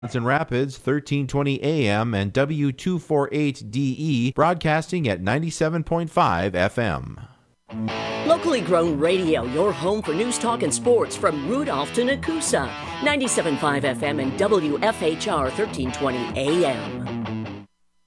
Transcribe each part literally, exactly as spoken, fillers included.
in Rapids, thirteen twenty A M and W two forty-eight D E, broadcasting at ninety-seven point five F M. Locally grown radio, your home for news, talk, and sports from Rudolph to Nakusa. ninety-seven point five F M and W F H R, thirteen twenty A M.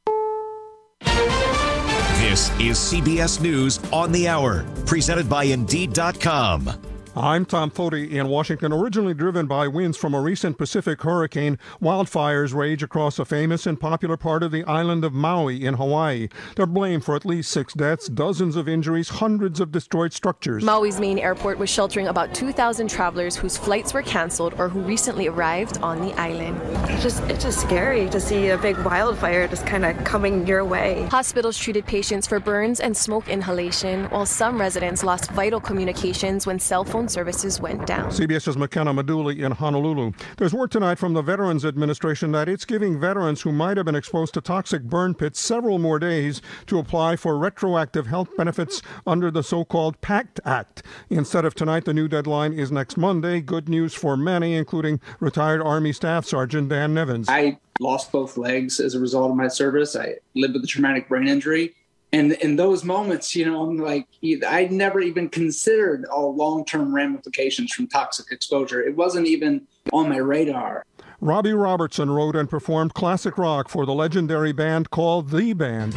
This is C B S News on the Hour, presented by Indeed dot com. I'm Tom Foti in Washington. Originally driven by winds from a recent Pacific hurricane, wildfires rage across a famous and popular part of the island of Maui in Hawaii. They're blamed for at least six deaths, dozens of injuries, hundreds of destroyed structures. Maui's main airport was sheltering about two thousand travelers whose flights were canceled or who recently arrived on the island. It's just, it's just scary to see a big wildfire just kind of coming your way. Hospitals treated patients for burns and smoke inhalation, while some residents lost vital communications when cell phone services went down. CBS's McKenna Maduli in Honolulu. There's word tonight from the Veterans Administration that it's giving veterans who might have been exposed to toxic burn pits several more days to apply for retroactive health benefits under the so-called PACT Act. Instead of tonight, the new deadline is next Monday. Good news for many, including retired Army Staff Sergeant Dan Nevins. I lost both legs as a result of my service. I lived with a traumatic brain injury. And in those moments, you know, I'm like, I'd never even considered all long-term ramifications from toxic exposure. It wasn't even on my radar. Robbie Robertson wrote and performed classic rock for the legendary band called The Band.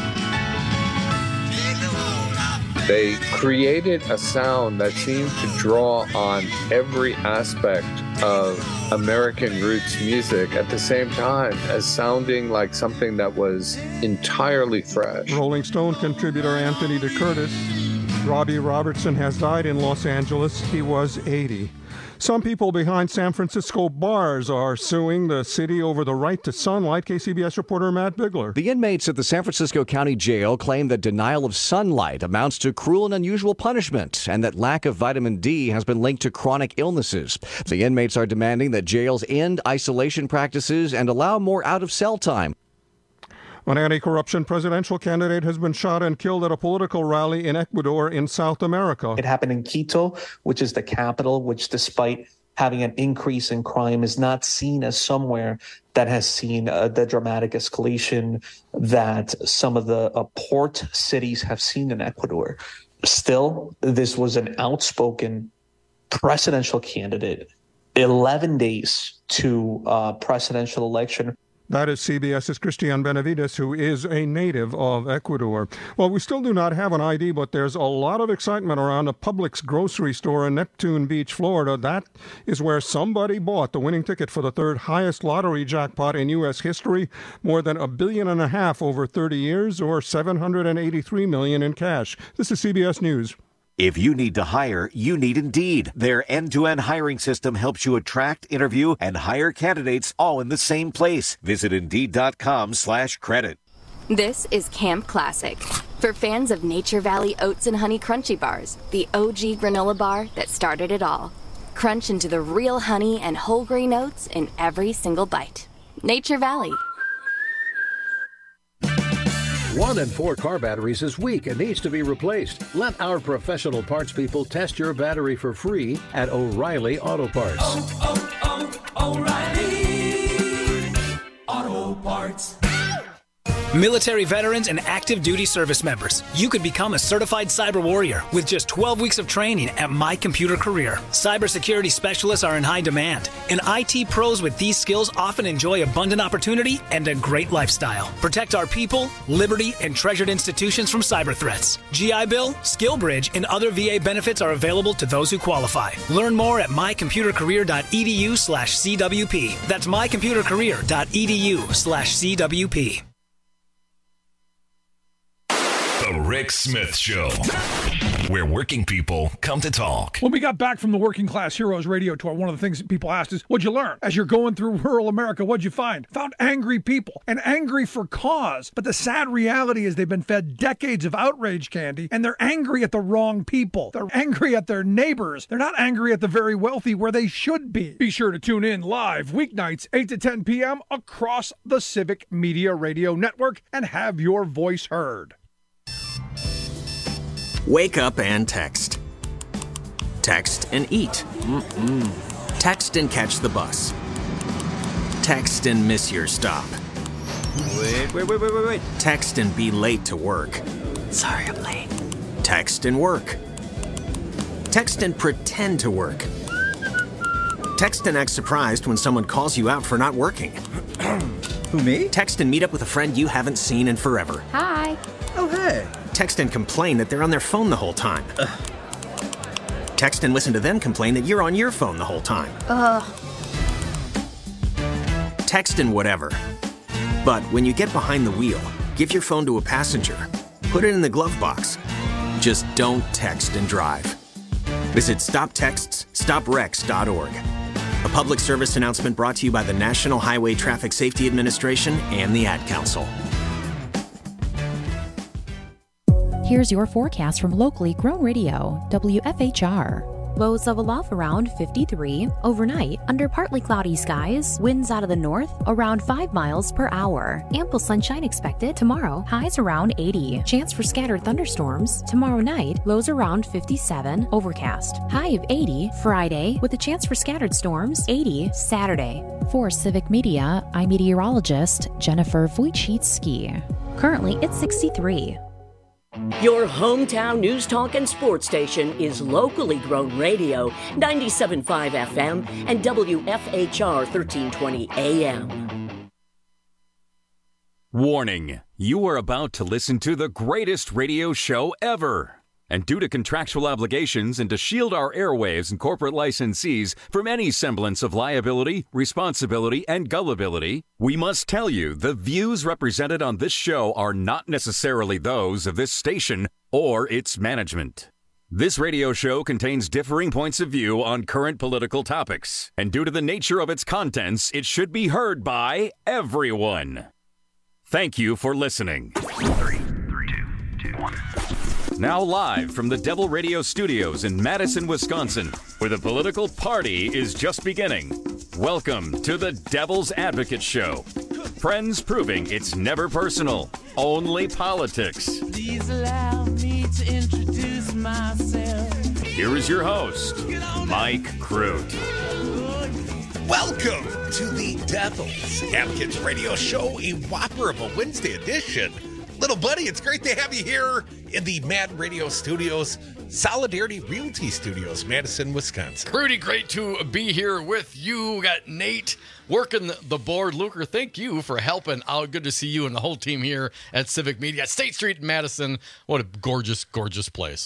They created a sound that seemed to draw on every aspect of American roots music at the same time as sounding like something that was entirely fresh. Rolling Stone contributor Anthony DeCurtis. Robbie Robertson has died in Los Angeles. He was eighty. Some people behind San Francisco bars are suing the city over the right to sunlight. K C B S reporter Matt Bigler. The inmates at the San Francisco County Jail claim that denial of sunlight amounts to cruel and unusual punishment, and that lack of vitamin D has been linked to chronic illnesses. The inmates are demanding that jails end isolation practices and allow more out-of-cell time. An anti-corruption presidential candidate has been shot and killed at a political rally in Ecuador in South America. It happened in Quito, which is the capital, which despite having an increase in crime is not seen as somewhere that has seen uh, the dramatic escalation that some of the uh, port cities have seen in Ecuador. Still, this was an outspoken presidential candidate, eleven days to uh, presidential election. That is CBS's Christian Benavides, who is a native of Ecuador. Well, we still do not have an I D, but there's a lot of excitement around a Publix grocery store in Neptune Beach, Florida. That is where somebody bought the winning ticket for the third highest lottery jackpot in U S history, more than a billion and a half over thirty years, or seven hundred eighty-three million dollars in cash. This is C B S News. If you need to hire, you need Indeed. Their end-to-end hiring system helps you attract, interview, and hire candidates all in the same place. Visit Indeed.com slash credit. This is Camp Classic. For fans of Nature Valley Oats and Honey Crunchy Bars, the O G granola bar that started it all. Crunch into the real honey and whole grain oats in every single bite. Nature Valley. One in four car batteries is weak and needs to be replaced. Let our professional parts people test your battery for free at O'Reilly Auto Parts. Oh, oh, oh, O'Reilly Auto Parts. Military veterans and active duty service members, you could become a certified cyber warrior with just twelve weeks of training at My Computer Career. Cybersecurity specialists are in high demand, and I T pros with these skills often enjoy abundant opportunity and a great lifestyle. Protect our people, liberty, and treasured institutions from cyber threats. G I Bill, SkillBridge, and other V A benefits are available to those who qualify. Learn more at mycomputercareer.edu slash CWP. That's mycomputercareer.edu slash CWP. The Rick Smith Show, where working people come to talk. When we got back from the Working Class Heroes radio tour, one of the things that people asked is, what'd you learn? As you're going through rural America, what'd you find? Found angry people, and angry for cause. But the sad reality is they've been fed decades of outrage candy, and they're angry at the wrong people. They're angry at their neighbors. They're not angry at the very wealthy where they should be. Be sure to tune in live weeknights, eight to ten p.m. across the Civic Media Radio Network and have your voice heard. Wake up and text. Text and eat. Mm-mm. Text and catch the bus. Text and miss your stop. Wait, wait, wait, wait, wait, wait. Text and be late to work. Sorry, I'm late. Text and work. Text and pretend to work. Text and act surprised when someone calls you out for not working. Who, me? Text and meet up with a friend you haven't seen in forever. Hi. Oh, hey. Text and complain that they're on their phone the whole time. Ugh. Text and listen to them complain that you're on your phone the whole time. Ugh. Text and whatever. But when you get behind the wheel, give your phone to a passenger. Put it in the glove box. Just don't text and drive. Visit stop texts stop wrecks dot org. A public service announcement brought to you by the National Highway Traffic Safety Administration and the Ad Council. Here's your forecast from locally grown radio, W F H R. Lows level off around fifty-three. Overnight, under partly cloudy skies, winds out of the north around five miles per hour. Ample sunshine expected tomorrow, highs around eighty. Chance for scattered thunderstorms. Tomorrow night, lows around fifty-seven. Overcast. High of eighty Friday, with a chance for scattered storms. eighty Saturday. For Civic Media, I'm meteorologist Jennifer Wojcicki. Currently, it's sixty-three. Your hometown news talk and sports station is locally grown radio, ninety-seven point five F M and W F H R thirteen twenty A M. Warning, you are about to listen to the greatest radio show ever. And due to contractual obligations and to shield our airwaves and corporate licensees from any semblance of liability, responsibility, and gullibility, we must tell you the views represented on this show are not necessarily those of this station or its management. This radio show contains differing points of view on current political topics, and due to the nature of its contents, it should be heard by everyone. Thank you for listening. Three, three, two, two, one. Now live from the Devil Radio Studios in Madison, Wisconsin, where the political party is just beginning. Welcome to the Devil's Advocate Show. Friends proving it's never personal, only politics. Please allow me to introduce myself. Here is your host, Mike Crute. Welcome to the Devil's Advocates Radio Show, a whopper of a Wednesday edition. Little buddy, it's great to have you here in the Mad Radio Studios, Solidarity Realty Studios, Madison, Wisconsin. Pretty great to be here with you. We got Nate working the board. Luker, thank you for helping out. Good to see you and the whole team here at Civic Media. State Street in Madison. What a gorgeous, gorgeous place.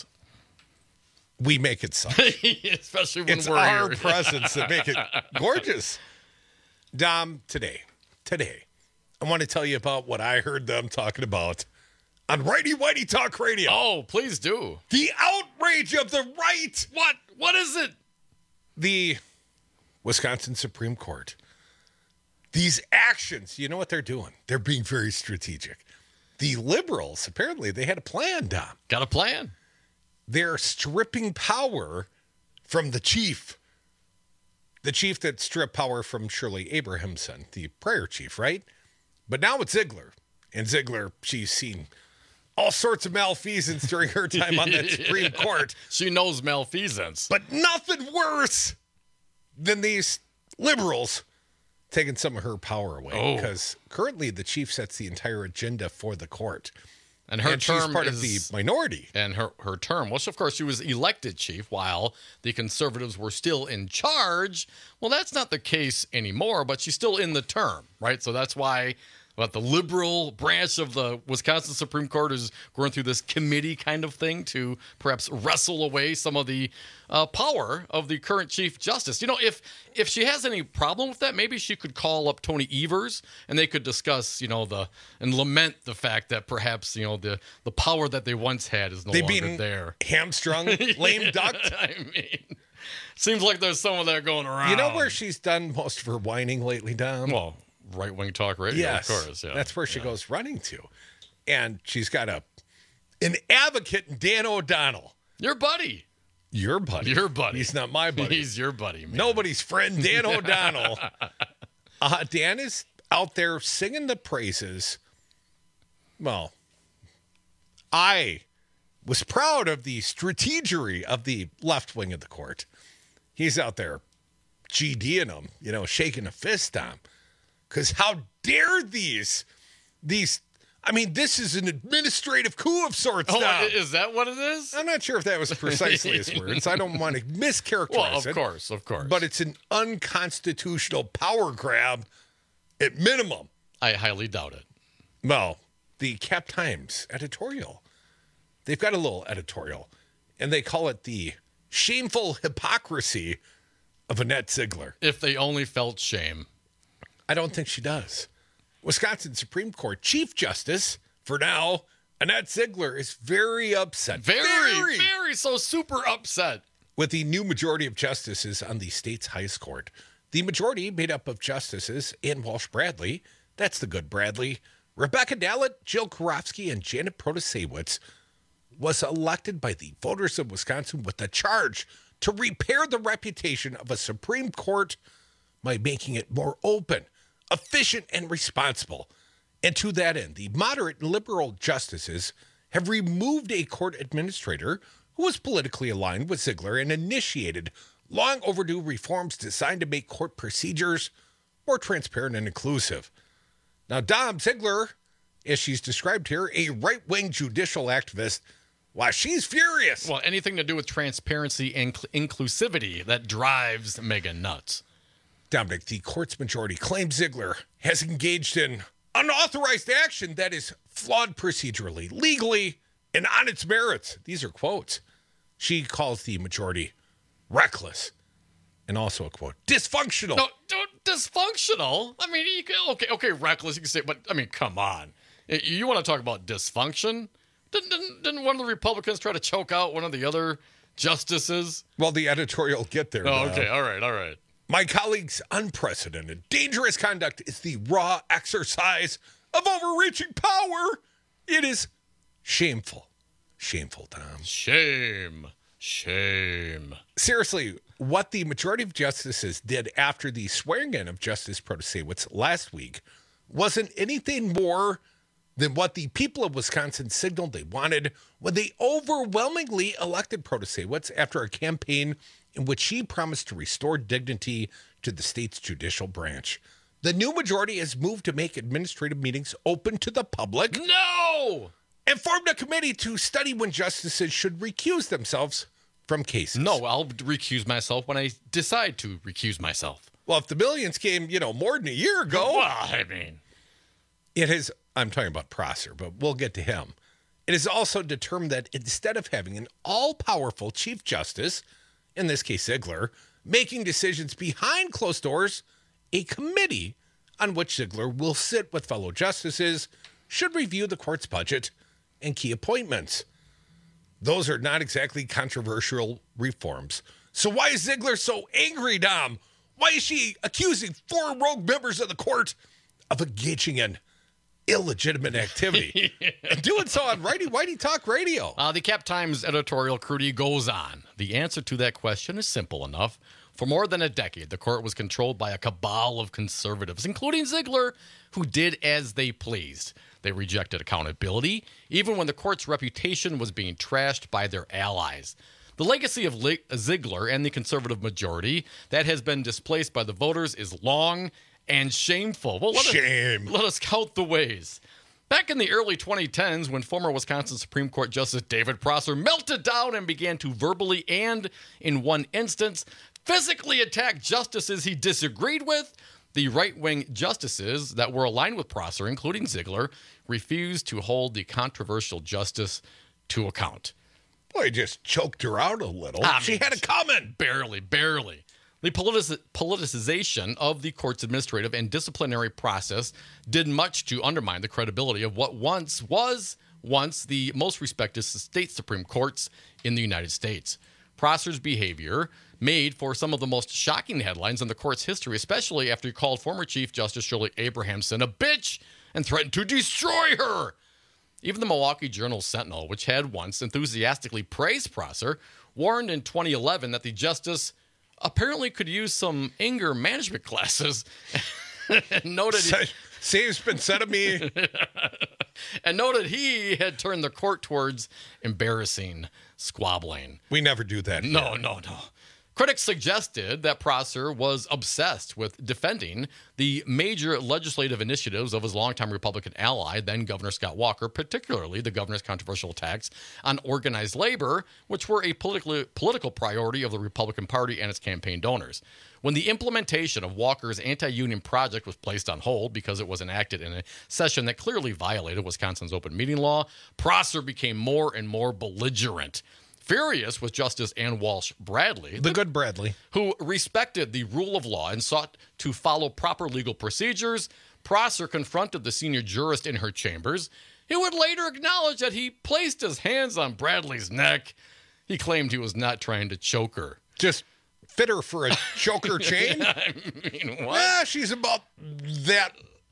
We make it such. Especially when it's we're our here. presence that make it gorgeous. Dom, today, today, I want to tell you about what I heard them talking about on Righty Whitey Talk Radio. Oh, please do. The outrage of the right. What? What is it? The Wisconsin Supreme Court. These actions, you know what they're doing? They're being very strategic. The liberals, apparently, they had a plan, Dom. Got a plan. They're stripping power from the chief. The chief that stripped power from Shirley Abrahamson, the prior chief, right? But now it's Ziegler. And Ziegler, she's seen all sorts of malfeasance during her time on that Supreme Court. She knows malfeasance. But nothing worse than these liberals taking some of her power away. Oh. Because currently the chief sets the entire agenda for the court. And her and term she's part is, of the minority. And her, her term, well, of course, she was elected chief while the conservatives were still in charge. Well, that's not the case anymore, but she's still in the term, right? So that's why but the liberal branch of the Wisconsin Supreme Court is going through this committee kind of thing to perhaps wrestle away some of the uh, power of the current Chief Justice. You know, if if she has any problem with that, maybe she could call up Tony Evers and they could discuss, you know, the and lament the fact that perhaps, you know, the, the power that they once had is no They've longer been there. Hamstrung, lame ducked. I mean, seems like there's some of that going around. You know where she's done most of her whining lately, Dom? Well, right-wing talk radio, yes, of course. Yeah. That's where she yeah. goes running to. And she's got a an advocate in Dan O'Donnell. Your buddy. Your buddy. Your buddy. He's not my buddy. He's your buddy, man. Nobody's friend, Dan O'Donnell. uh, Dan is out there singing the praises. Well, I was proud of the strategery of the left wing of the court. He's out there GDing them, you know, shaking a fist on them. Because how dare these, these, I mean, this is an administrative coup of sorts Oh, now. is that what it is? I'm not sure if that was precisely his words. I don't want to mischaracterize Well, of it. course, of course. But it's an unconstitutional power grab at minimum. I highly doubt it. Well, the Cap Times editorial, they've got a little editorial, and they call it the shameful hypocrisy of Annette Ziegler. If they only felt shame. I don't think she does. Wisconsin Supreme Court Chief Justice, for now, Annette Ziegler, is very upset. Very, very, very so super upset. With the new majority of justices on the state's highest court. The majority made up of justices Ann Walsh Bradley, that's the good Bradley, Rebecca Dallett, Jill Karofsky, and Janet Protasewicz, was elected by the voters of Wisconsin with the charge to repair the reputation of a Supreme Court by making it more open, efficient, and responsible. And to that end, the moderate and liberal justices have removed a court administrator who was politically aligned with Ziegler and initiated long overdue reforms designed to make court procedures more transparent and inclusive. Now, Dom Ziegler, as she's described here, a right-wing judicial activist, well, she's furious. Well, anything to do with transparency and cl- inclusivity, that drives Megan nuts. Dominic, the court's majority claims Ziegler has engaged in unauthorized action that is flawed procedurally, legally, and on its merits. These are quotes. She calls the majority reckless and also a quote, dysfunctional. No, don't, dysfunctional? I mean, you can, okay, okay, reckless, you can say, but I mean, come on. You want to talk about dysfunction? Didn't, didn't, didn't one of the Republicans try to choke out one of the other justices? Well, the editorial will get there. Oh, now. okay, all right, all right. My colleague's unprecedented, dangerous conduct is the raw exercise of overreaching power. It is shameful. Shameful, Tom. Shame. Shame. Seriously, what the majority of justices did after the swearing-in of Justice Protasewicz last week wasn't anything more than what the people of Wisconsin signaled they wanted when they overwhelmingly elected Protasewicz after a campaign in which she promised to restore dignity to the state's judicial branch. The new majority has moved to make administrative meetings open to the public. No! And formed a committee to study when justices should recuse themselves from cases. No, I'll recuse myself when I decide to recuse myself. Well, if the millions came, you know, more than a year ago. Well, I mean. It has, I'm talking about Prosser, but we'll get to him. It is also determined that instead of having an all-powerful Chief Justice, in this case Ziegler, making decisions behind closed doors, a committee on which Ziegler will sit with fellow justices should review the court's budget and key appointments. Those are not exactly controversial reforms. So why is Ziegler so angry, Dom? Why is she accusing four rogue members of the court of engaging in illegitimate activity and doing so on Righty Whitey Talk Radio? Uh, the Cap Times editorial Crudy goes on. The answer to that question is simple enough. For more than a decade, the court was controlled by a cabal of conservatives, including Ziegler, who did as they pleased. They rejected accountability, even when the court's reputation was being trashed by their allies. The legacy of Ziegler and the conservative majority that has been displaced by the voters is long and shameful. Well, let Shame. Us, let us count the ways. Back in the early twenty tens, when former Wisconsin Supreme Court Justice David Prosser melted down and began to verbally and, in one instance, physically attack justices he disagreed with, the right-wing justices that were aligned with Prosser, including Ziegler, refused to hold the controversial justice to account. Boy, he just choked her out a little. I she mean, had it coming. Barely, barely. The politic- politicization of the court's administrative and disciplinary process did much to undermine the credibility of what once was once the most respected state Supreme Courts in the United States. Prosser's behavior made for some of the most shocking headlines in the court's history, especially after he called former Chief Justice Shirley Abrahamson a bitch and threatened to destroy her. Even the Milwaukee Journal-Sentinel, which had once enthusiastically praised Prosser, warned in twenty eleven that the justice apparently could use some anger management classes and noted he, Same's been said of me. and noted he had turned the court towards embarrassing squabbling. We never do that. No, no, no. Critics suggested that Prosser was obsessed with defending the major legislative initiatives of his longtime Republican ally, then Governor Scott Walker, particularly the governor's controversial attacks on organized labor, which were a political political priority of the Republican Party and its campaign donors. When the implementation of Walker's anti-union project was placed on hold because it was enacted in a session that clearly violated Wisconsin's open meeting law, Prosser became more and more belligerent. Furious with Justice Ann Walsh Bradley, the good Bradley, who respected the rule of law and sought to follow proper legal procedures, Prosser confronted the senior jurist in her chambers. He would later acknowledge that he placed his hands on Bradley's neck. He claimed he was not trying to choke her. Just fit her for a choker chain? I mean, what? Yeah, she's about that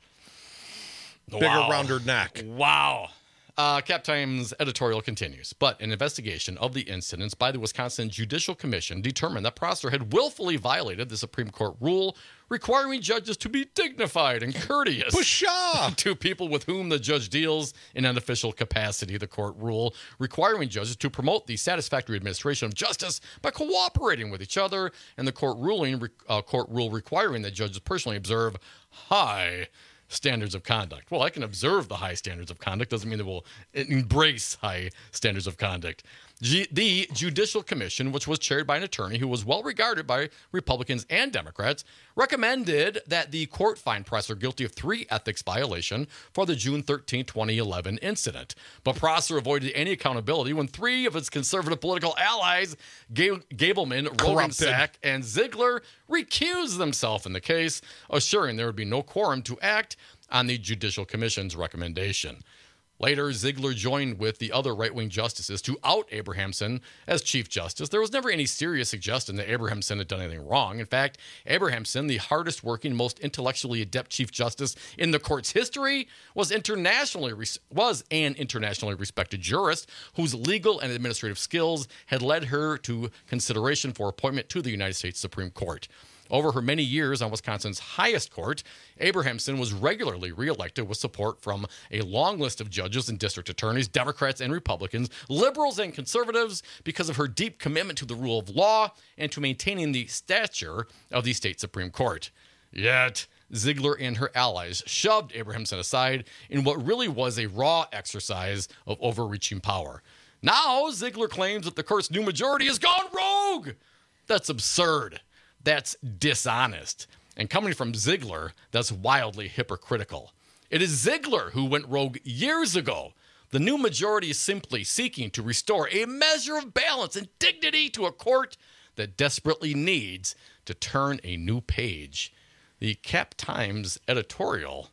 bigger Wow. around her neck. Wow. Uh, Cap Times editorial continues, but an investigation of the incidents by the Wisconsin Judicial Commission determined that Prosser had willfully violated the Supreme Court rule requiring judges to be dignified and courteous Pshaw! to people with whom the judge deals in an official capacity. The court rule requiring judges to promote the satisfactory administration of justice by cooperating with each other, and the court ruling uh, court rule requiring that judges personally observe high standards of conduct. Well, I can observe the high standards of conduct. Doesn't mean that we'll embrace high standards of conduct. G- the Judicial Commission, which was chaired by an attorney who was well regarded by Republicans and Democrats, recommended that the court find Prosser guilty of three ethics violations for the June thirteenth, twenty eleven incident. But Prosser avoided any accountability when three of his conservative political allies, Ga- Gableman, Rogensack, and Ziegler, recused themselves in the case, assuring there would be no quorum to act on the Judicial Commission's recommendation. Later, Ziegler joined with the other right-wing justices to out Abrahamson as Chief Justice. There was never any serious suggestion that Abrahamson had done anything wrong. In fact, Abrahamson, the hardest-working, most intellectually adept Chief Justice in the court's history, was internationally res- was an internationally respected jurist whose legal and administrative skills had led her to consideration for appointment to the United States Supreme Court. Over her many years on Wisconsin's highest court, Abrahamson was regularly reelected with support from a long list of judges and district attorneys, Democrats and Republicans, liberals and conservatives, because of her deep commitment to the rule of law and to maintaining the stature of the state Supreme Court. Yet, Ziegler and her allies shoved Abrahamson aside in what really was a raw exercise of overreaching power. Now, Ziegler claims that the court's new majority has gone rogue. That's absurd. That's dishonest. And coming from Ziegler, that's wildly hypocritical. It is Ziegler who went rogue years ago. The new majority is simply seeking to restore a measure of balance and dignity to a court that desperately needs to turn a new page. The Cap Times editorial,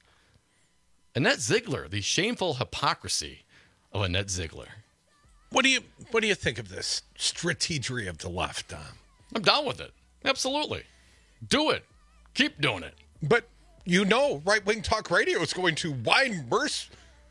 Annette Ziegler, the shameful hypocrisy of Annette Ziegler. What do you what do you think of this strategery of the left, Dom? I'm down with it. Absolutely. Do it. Keep doing it. But you know, right-wing talk radio is going to whine mercy,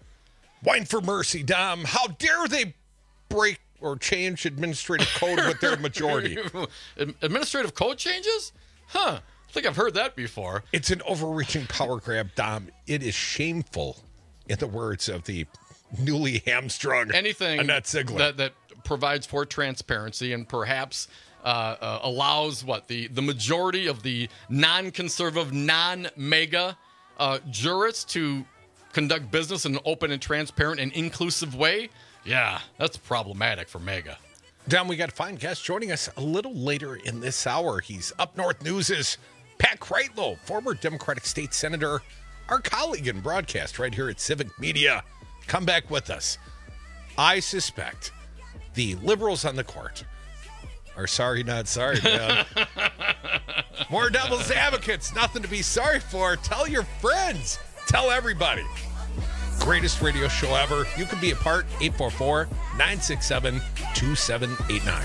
whine for mercy, Dom. How dare they break or change administrative code with their majority? Administrative code changes? Huh. I think I've heard that before. It's an overreaching power grab, Dom. It is shameful, in the words of the newly hamstrung Anything Annette Ziegler. That, that provides for transparency and perhaps Uh, uh, allows what the, the majority of the non-conservative, non-mega uh, jurists to conduct business in an open and transparent and inclusive way. Yeah, that's problematic for mega. Don, we got a fine guest joining us a little later in this hour. He's Up North News' Pat Kreitlow, former Democratic state senator, our colleague in broadcast right here at Civic Media. Come back with us. I suspect the liberals on the court are sorry, not sorry, man. More devil's advocates, nothing to be sorry for. Tell your friends. Tell everybody. Greatest radio show ever. You can be a part. eight four four, nine six seven, two seven eight nine.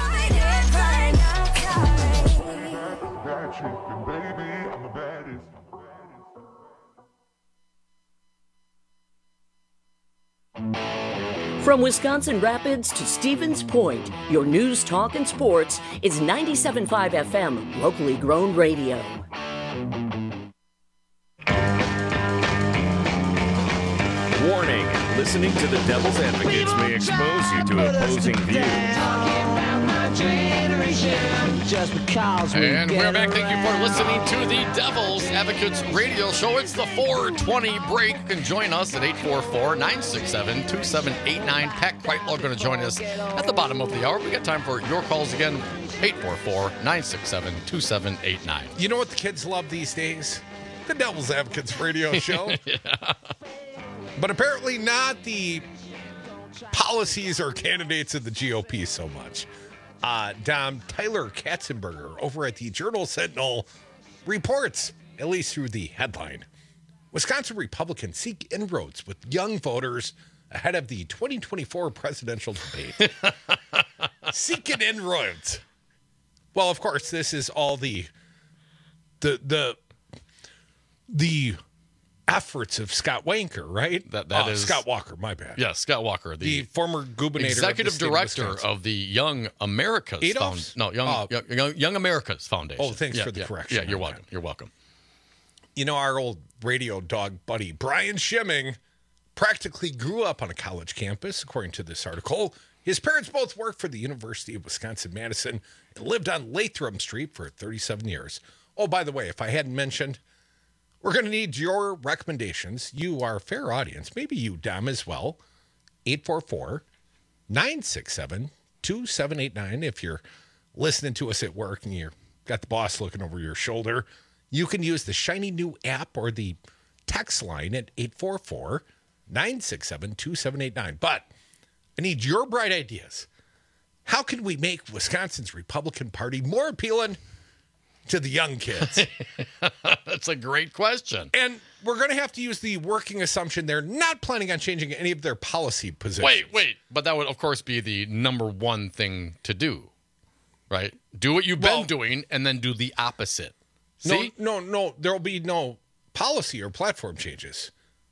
From Wisconsin Rapids to Stevens Point, your news, talk, and sports is ninety-seven point five F M, locally grown radio. Warning, listening to the Devil's Advocates may expose you to opposing views. Talking about my generation. just because we And get we're back. Thank you for around. listening to the Devil's Advocates Radio Show. It's the four twenty break. You can join us at eight four four, nine six seven, two seven eight nine. Pat Quitelaw going to join us at the bottom of the hour. We got time for your calls again. eight four four, nine six seven, two seven eight nine. You know what the kids love these days? The Devil's Advocates Radio Show. Yeah. But apparently not the policies or candidates of the G O P so much. Uh, Dom, Tyler Katzenberger over at the Journal-Sentinel reports, at least through the headline, Wisconsin Republicans seek inroads with young voters ahead of the twenty twenty-four presidential debate. Seeking inroads. Well, of course, this is all the the the the efforts of Scott Wanker, right? That that uh, is Scott Walker. My bad. Yeah, Scott Walker, The, the, former gubernator, executive of the director of, of the Young Americas Adolph's? Found, no Young, Uh, Young Young Young Americas Foundation. Oh, thanks Yeah, for the yeah, correction. Yeah, you're on welcome. that. You're welcome. You know, our old radio dog buddy Brian Schimming practically grew up on a college campus, according to this article. His parents both worked for the University of Wisconsin-Madison and lived on Latham Street for thirty-seven years. Oh, by the way, if I hadn't mentioned, we're going to need your recommendations. You are a fair audience. Maybe you, Dom, as well. eight four four, nine six seven, two seven eight nine. If you're listening to us at work and you've got the boss looking over your shoulder, you can use the shiny new app or the text line at eight four four, nine six seven, two seven eight nine. But I need your bright ideas. How can we make Wisconsin's Republican Party more appealing to the young kids? That's a great question. And we're going to have to use the working assumption they're not planning on changing any of their policy positions. Wait, wait. But that would, of course, be the number one thing to do, right? Do what you've Well- been doing and then do the opposite. No, See? no, no. There will be no policy or platform changes.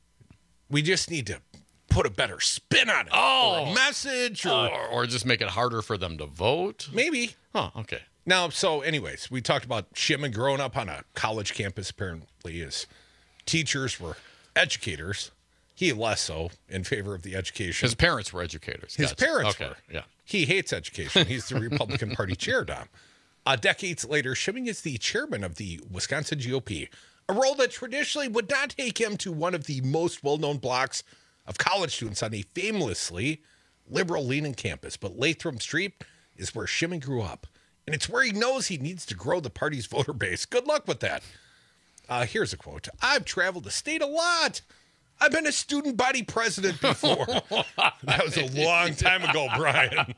We just need to put a better spin on it. Oh. Or a message or, Or, or just make it harder for them to vote? maybe. Huh, okay. Now, so anyways, we talked about Schimming growing up on a college campus. Apparently his teachers were educators. He less so in favor of the education. His parents were educators. His Gotcha. parents okay. were. Yeah. He hates education. He's the Republican Party chair, Dom. Uh, decades later, Schimming is the chairman of the Wisconsin G O P, a role that traditionally would not take him to one of the most well-known blocks of college students on a famously liberal-leaning campus. But Latham Street is where Schimming grew up, and it's where he knows he needs to grow the party's voter base. Good luck with that. Uh, here's a quote. I've traveled the state a lot. I've been a student body president before. That was a long time ago, Brian.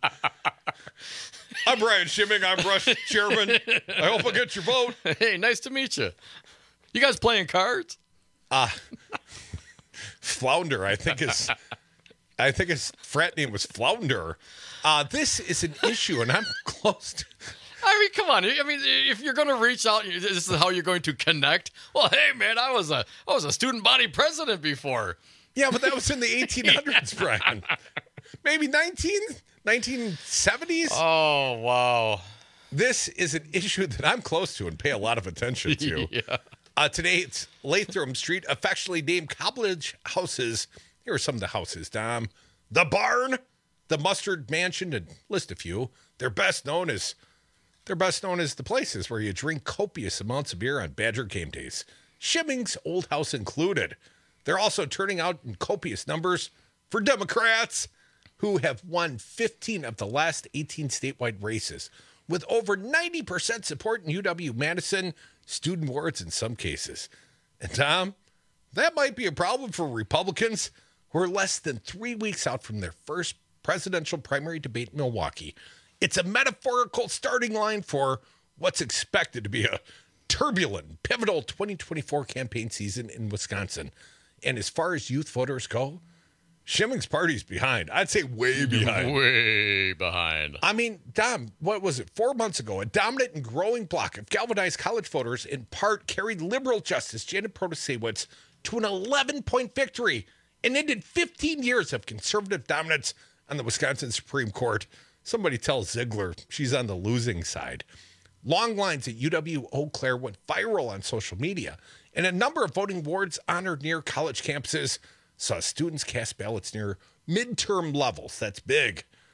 I'm Brian Schimming. I'm Rush chairman. I hope I get your vote. Hey, nice to meet you. You guys playing cards? Uh, Flounder, I think his, I think his frat name was Flounder. Uh, this is an issue, and I'm close to... I mean, come on. I mean, if you're going to reach out, this is how you're going to connect. Well, hey, man, I was a I was a student body president before. Yeah, but that was in the eighteen hundreds, Brian. Maybe nineteen, nineteen seventies? Oh, wow. This is an issue that I'm close to and pay a lot of attention to. Yeah. Uh, today, it's Latham Street, affectionately named College Houses. Here are some of the houses, Dom. The Barn, the Mustard Mansion, to list a few. They're best known as they're best known as the places where you drink copious amounts of beer on Badger game days. Schimming's old house included. They're also turning out in copious numbers for Democrats, who have won fifteen of the last eighteen statewide races, with over ninety percent support in U W-Madison, student wards in some cases. And Tom, that might be a problem for Republicans who are less than three weeks out from their first presidential primary debate in Milwaukee. It's a metaphorical starting line for what's expected to be a turbulent, pivotal twenty twenty-four campaign season in Wisconsin. And as far as youth voters go, Schimming's party's behind. I'd say way behind. Way behind. I mean, Dom, what was it? Four months ago, a dominant and growing block of galvanized college voters in part carried liberal Justice Janet Protasiewicz to an eleven-point victory and ended fifteen years of conservative dominance on the Wisconsin Supreme Court. Somebody tell Ziegler she's on the losing side. Long lines at U W-Eau Claire went viral on social media, and a number of voting wards honored near college campuses saw students cast ballots near midterm levels. That's big.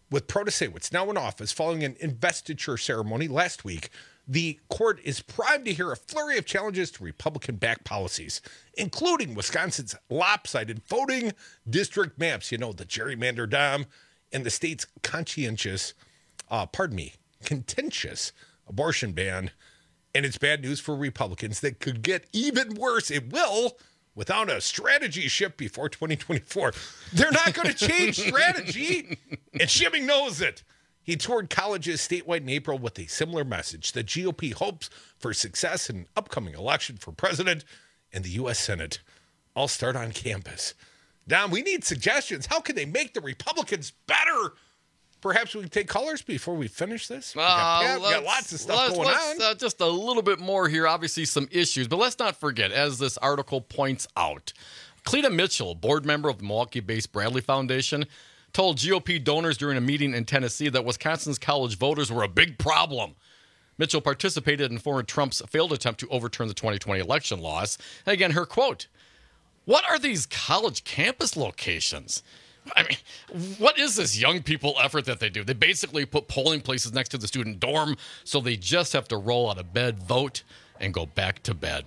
With Protasewicz now in office following an investiture ceremony last week, the court is primed to hear a flurry of challenges to Republican-backed policies, including Wisconsin's lopsided voting district maps, you know, the gerrymander dam, and the state's conscientious, uh, pardon me, contentious abortion ban. And it's bad news for Republicans that could get even worse. It will without a strategy shift before twenty twenty-four. They're not going to change strategy, and Schimming knows it. He toured colleges statewide in April with a similar message. The G O P hopes for success in an upcoming election for president and the U S Senate. All start on campus. Don, we need suggestions. How can they make the Republicans better? Perhaps we can take callers before we finish this. We got, Uh, Pat, we got lots of stuff let's, going let's, on. Uh, just a little bit more here. Obviously, some issues. But let's not forget, as this article points out, Cleta Mitchell, board member of the Milwaukee-based Bradley Foundation, told G O P donors during a meeting in Tennessee that Wisconsin's college voters were a big problem. Mitchell participated in former Trump's failed attempt to overturn the twenty twenty election loss. And again, her quote, "What are these college campus locations? I mean, what is this young people effort that they do? They basically put polling places next to the student dorm, so they just have to roll out of bed, vote, and go back to bed."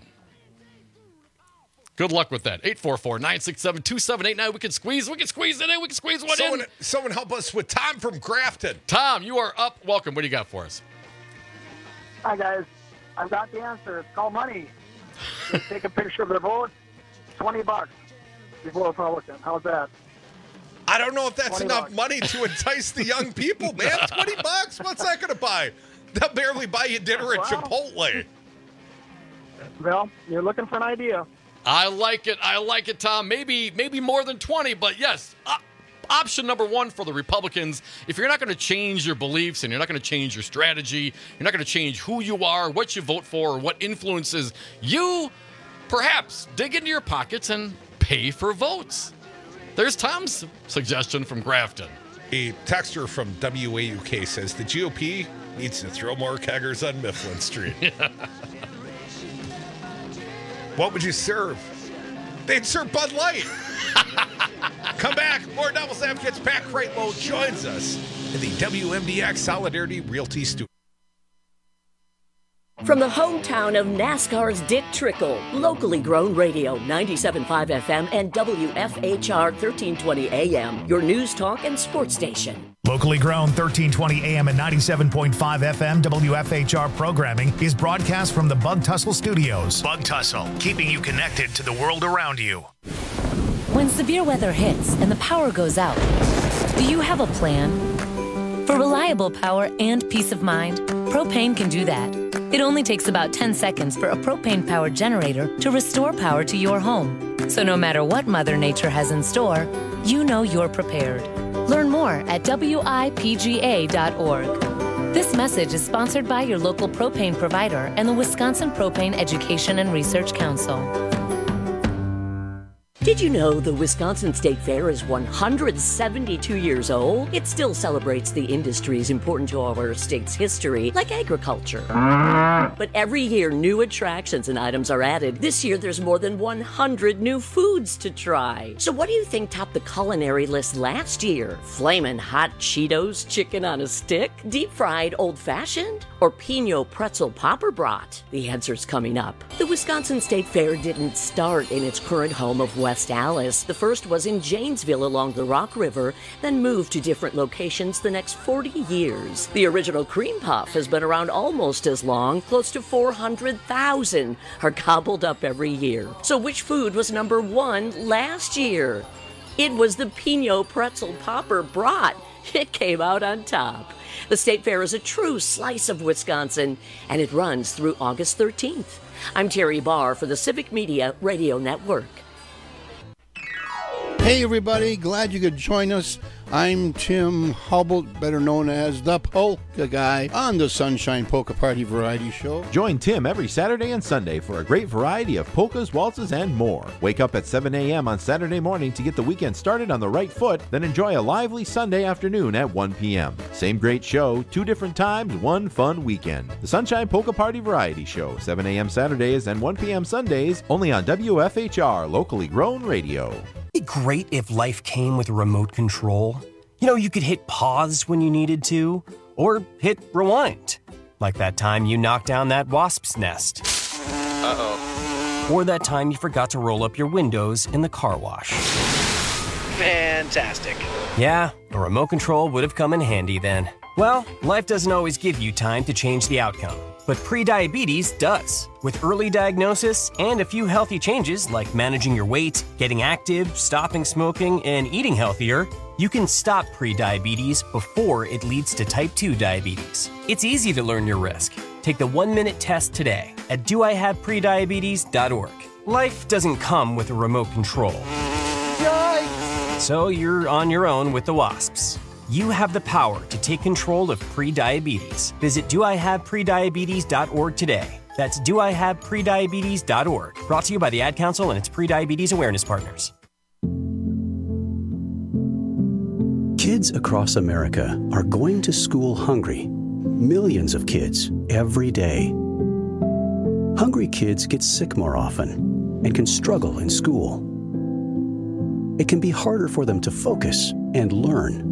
Good luck with that. eight four four, nine six seven, two seven eight nine. We can squeeze, we can squeeze it in, we can squeeze one someone, in. Someone help us with Tom from Grafton. Tom, you are up. Welcome. What do you got for us? Hi, guys. I've got the answer. It's called money. Just take a picture of their vote. twenty bucks. You vote Republican. How's that? I don't know if that's enough bucks. money to entice the young people, man. twenty bucks? What's that going to buy? They'll barely buy you dinner at Well. Chipotle. Well, you're looking for an idea. I like it. I like it, Tom. Maybe maybe more than twenty, but yes. Op- option number one for the Republicans, if you're not going to change your beliefs and you're not going to change your strategy, you're not going to change who you are, what you vote for, or what influences you, perhaps dig into your pockets and pay for votes. There's Tom's suggestion from Grafton. A texter from W A U K says the G O P needs to throw more keggers on Mifflin Street. What would you serve? They'd serve Bud Light. Come back. More Devil's Advocates. Pat Kreitlow joins us in the W M D X Solidarity Realty Studio. From the hometown of NASCAR's Dick Trickle, locally grown radio, ninety-seven point five F M and W F H R thirteen twenty A M, your news talk and sports station. Locally grown thirteen twenty A M and ninety-seven point five F M W F H R programming is broadcast from the Bug Tussle Studios. Bug Tussle, keeping you connected to the world around you. When severe weather hits and the power goes out, do you have a plan? For reliable power and peace of mind, Propane can do that. It only takes about ten seconds for a propane-powered generator to restore power to your home. So no matter what Mother Nature has in store, you know you're prepared. Learn more at W I P G A dot org. This message is sponsored by your local propane provider and the Wisconsin Propane Education and Research Council. Did you know the Wisconsin State Fair is one hundred seventy-two years old? It still celebrates the industries important to our state's history, like agriculture. But every year, new attractions and items are added. This year, there's more than one hundred new foods to try. So what do you think topped the culinary list last year? Flamin' hot Cheetos chicken on a stick? Deep-fried old-fashioned? Or Pinot pretzel popper brat? The answer's coming up. The Wisconsin State Fair didn't start in its current home of West West Allis. The first was in Janesville along the Rock River, then moved to different locations the next forty years. The original cream puff has been around almost as long. Close to four hundred thousand are gobbled up every year. So which food was number one last year? It was the Pinot pretzel popper brat. It came out on top. The State Fair is a true slice of Wisconsin, and it runs through August thirteenth. I'm Terry Barr for the Civic Media Radio Network. Hey everybody, glad you could join us. I'm Tim Hubble, better known as the Polka Guy, on the Sunshine Polka Party Variety Show. Join Tim every Saturday and Sunday for a great variety of polkas, waltzes, and more. Wake up at seven a.m. on Saturday morning to get the weekend started on the right foot, then enjoy a lively Sunday afternoon at one p.m. Same great show, two different times, one fun weekend. The Sunshine Polka Party Variety Show, seven a.m. Saturdays and one p.m. Sundays, only on W F H R, locally grown radio. It'd be great if life came with a remote control. You know, you could hit pause when you needed to, or hit rewind, like that time you knocked down that wasp's nest. Uh-oh. Or that time you forgot to roll up your windows in the car wash. Fantastic. Yeah, a remote control would have come in handy then. Well, life doesn't always give you time to change the outcome, but prediabetes does. With early diagnosis and a few healthy changes like managing your weight, getting active, stopping smoking, and eating healthier, you can stop prediabetes before it leads to type two diabetes. It's easy to learn your risk. Take the one-minute test today at do I have prediabetes dot org. Life doesn't come with a remote control. Yikes! So you're on your own with the wasps. You have the power to take control of prediabetes. Visit do I have prediabetes dot org today. That's do I have prediabetes dot org. Brought to you by the Ad Council and its prediabetes awareness partners. Kids across America are going to school hungry. Millions of kids every day. Hungry kids get sick more often and can struggle in school. It can be harder for them to focus and learn.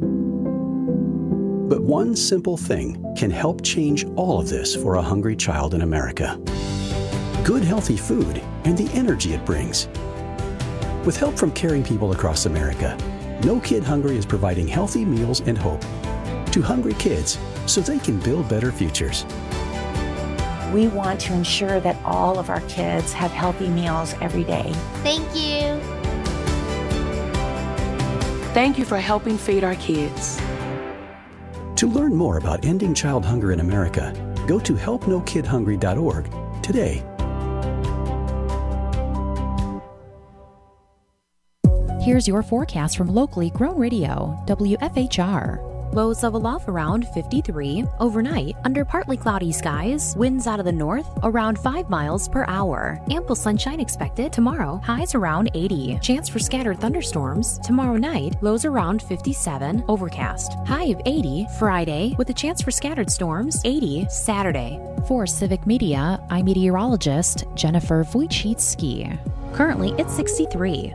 But one simple thing can help change all of this for a hungry child in America. Good, healthy food and the energy it brings. With help from caring people across America, No Kid Hungry is providing healthy meals and hope to hungry kids so they can build better futures. We want to ensure that all of our kids have healthy meals every day. Thank you. Thank you for helping feed our kids. To learn more about ending child hunger in America, go to help no kid hungry dot org today. Here's your forecast from locally grown radio, W F H R. Lows level off around fifty-three. Overnight, under partly cloudy skies, winds out of the north around five miles per hour. Ample sunshine expected tomorrow, highs around eighty. Chance for scattered thunderstorms. Tomorrow night, lows around fifty-seven. Overcast. High of eighty Friday, with a chance for scattered storms. eighty Saturday. For Civic Media, I'm meteorologist Jennifer Wojcicki. Currently, it's sixty-three.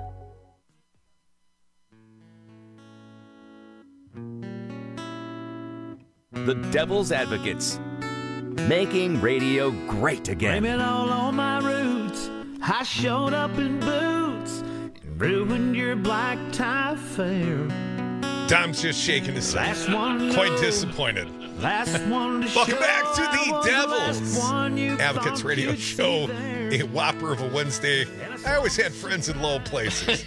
The Devil's Advocates, making radio great again. Blame it all on my roots. I showed up in boots and ruined your black tie affair. Dom's just shaking his head. Last one Quite low. disappointed. Last one to Welcome show back to I the was Devil's last one you Advocates thought Radio you'd Show. see there. A whopper of a Wednesday. I always had friends in low places.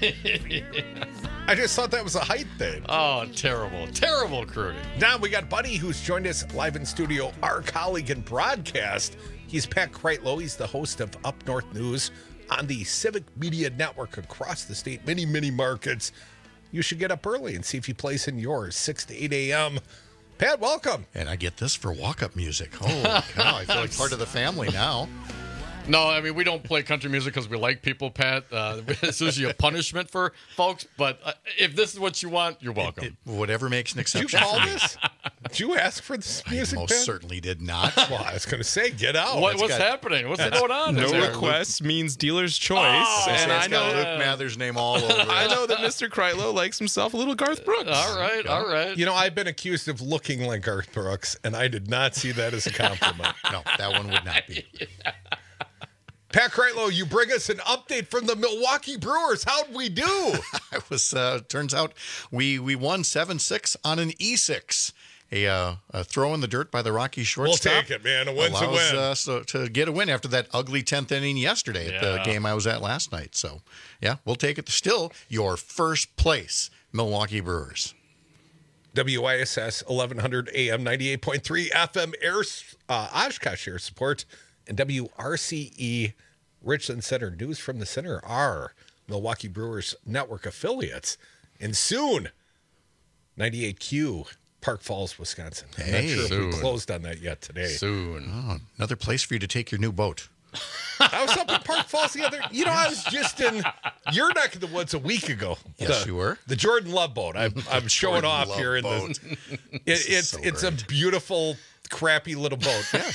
I just thought that was a height thing. Oh, terrible, terrible recruiting. Now we got Buddy, who's joined us live in studio, our colleague in broadcast. He's Pat Kreitlow. He's the host of Up North News on the Civic Media Network across the state, many, many markets. You should get up early and see if he plays in yours, six to eight a.m. Pat, welcome. And I get this for walk-up music. Oh, cow, I feel like part of the family now. No, I mean, we don't play country music because we like people, Pat. Uh, it's usually a punishment for folks. But uh, if this is what you want, you're welcome. It, it, whatever makes an exception. Did you call this? Did you ask for this music, I most Pat? certainly did not. Well, I was going to say, get out. What, what's got, happening? What's going on? No there? request means dealer's choice. Oh, and I know got Luke Mather's name all over it. I know that Mister Kreitlow likes himself a little Garth Brooks. All right, all right. You know, I've been accused of looking like Garth Brooks, and I did not see that as a compliment. No, that one would not be. Yeah. Pat Kreitlow, you bring us an update from the Milwaukee Brewers. How'd we do? I was. Uh, turns out we we won seven six on an E six. A, uh, a throw in the dirt by the Rocky shortstop. We'll take it, man. A win's a allows win. us uh, to get a win after that ugly tenth inning yesterday at Yeah. the game I was at last night. So, yeah, we'll take it. Still, your first place, Milwaukee Brewers. W I S S eleven hundred A M ninety-eight point three F M Air, uh, Oshkosh Air Support, and W R C E Richland Center. News from the Center are Milwaukee Brewers Network affiliates. And soon, ninety-eight Q, Park Falls, Wisconsin. I'm Hey, not sure soon. if we closed on that yet today. Soon. Oh, another place for you to take your new boat. I was up in Park Falls the other, you know, I was just in your neck of the woods a week ago. Yes, the, you were. The Jordan Love boat. I'm, I'm showing Jordan off Love here in boat. the. It, it's So it's a great. beautiful, crappy little boat. Yes.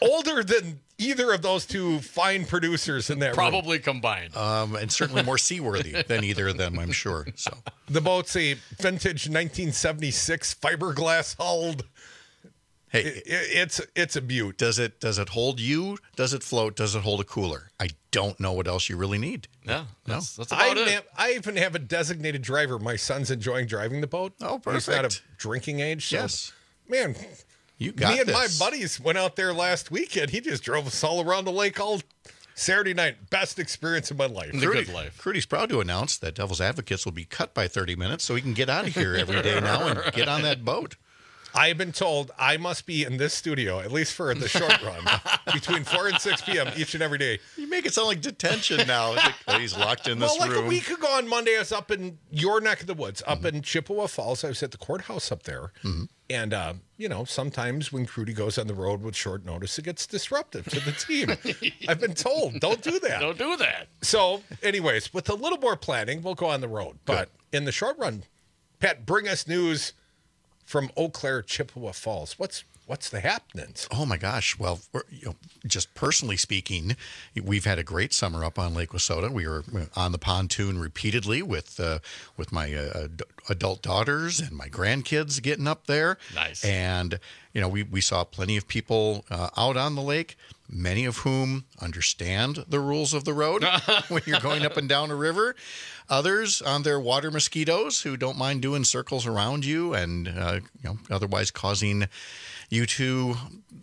older than either of those two fine producers in that Probably room. combined. Um, and certainly more seaworthy than either of them, I'm sure. So the boat's a vintage nineteen seventy-six fiberglass hulled. Hey, it, it's it's a beaut. Does it does it hold you? Does it float? Does it hold a cooler? I don't know what else you really need. Yeah, no. That's, that's I about even, it. have, I even have a designated driver. My son's enjoying driving the boat. Oh, perfect. He's not of drinking age. So, yes. Man, you got me and this. my buddies went out there last weekend. He just drove us all around the lake all Saturday night. Best experience of my life. The good life. Crudy's proud to announce that Devil's Advocates will be cut by thirty minutes so he can get out of here every day now and get on that boat. I've been told I must be in this studio, at least for the short run, between four and six p.m. each and every day. You make it sound like detention now. Like, oh, he's locked in this well, like room. a week ago on Monday, I was up in your neck of the woods, up mm-hmm. in Chippewa Falls. I was at the courthouse up there. Mm-hmm. And, uh, you know, sometimes when Crudy goes on the road with short notice, it gets disruptive to the team. I've been told, don't do that. Don't do that. So, anyways, with a little more planning, we'll go on the road. But Good. in the short run, Pat, bring us news from Eau Claire, Chippewa Falls. What's what's the happenings? Oh my gosh! Well, we're, you know, just personally speaking, we've had a great summer up on Lake Wissota. We were on the pontoon repeatedly with uh, with my uh, adult daughters and my grandkids getting up there. Nice. And you know, we we saw plenty of people uh, out on the lake. Many of whom understand the rules of the road when you're going up and down a river. Others on their water mosquitoes who don't mind doing circles around you and uh, you know, otherwise causing you to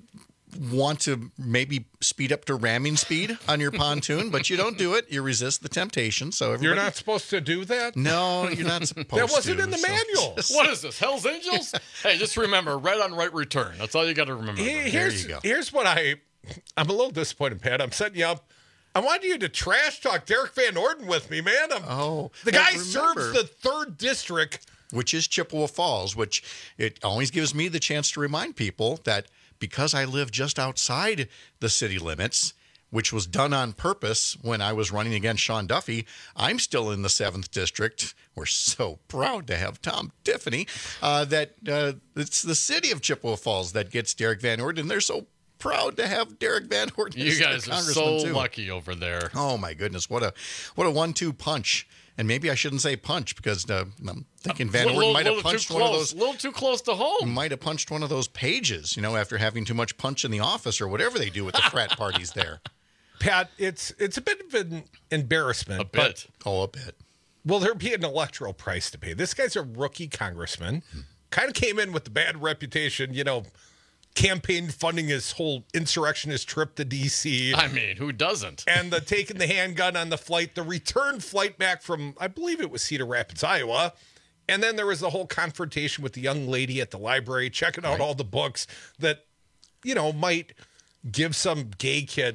want to maybe speed up to ramming speed on your pontoon, but you don't do it. You resist the temptation. So everybody... You're not supposed to do that? No, you're not supposed to. That wasn't in the so manual. just- What is this, Hell's Angels? Hey, just remember, right on right return. That's all you got to remember. He- There Here's, you go. here's what I... I'm a little disappointed, Pat. I'm setting you up. I wanted you to trash talk Derek Van Orden with me, man. I'm, Oh, the well, guy remember- serves the third district. which is Chippewa Falls, which it always gives me the chance to remind people that because I live just outside the city limits, which was done on purpose when I was running against Sean Duffy, I'm still in the seventh district. We're so proud to have Tom Tiffany, uh, that uh, it's the city of Chippewa Falls that gets Derek Van Orden. They're so proud to have Derek Van Orden. You as their guys are congressman, so too. lucky over there. Oh my goodness, what a what a one-two punch. And maybe I shouldn't say punch because uh, I'm thinking Van Little- Orden might have little punched too one of close- those. A little too close to home. Might have punched one of those pages, you know, after having too much punch in the office or whatever they do with the frat parties there. Pat, it's it's a bit of an embarrassment. A bit. Oh, a bit. Will there be an electoral price to pay? This guy's a rookie congressman. Hmm. Kind of came in with the bad reputation, you know, campaign funding his whole insurrectionist trip to D C. I mean, who doesn't? And the taking the handgun on the flight, the return flight back from, I believe it was Cedar Rapids, Iowa. And then there was the whole confrontation with the young lady at the library, checking out Right. all the books that, you know, might give some gay kid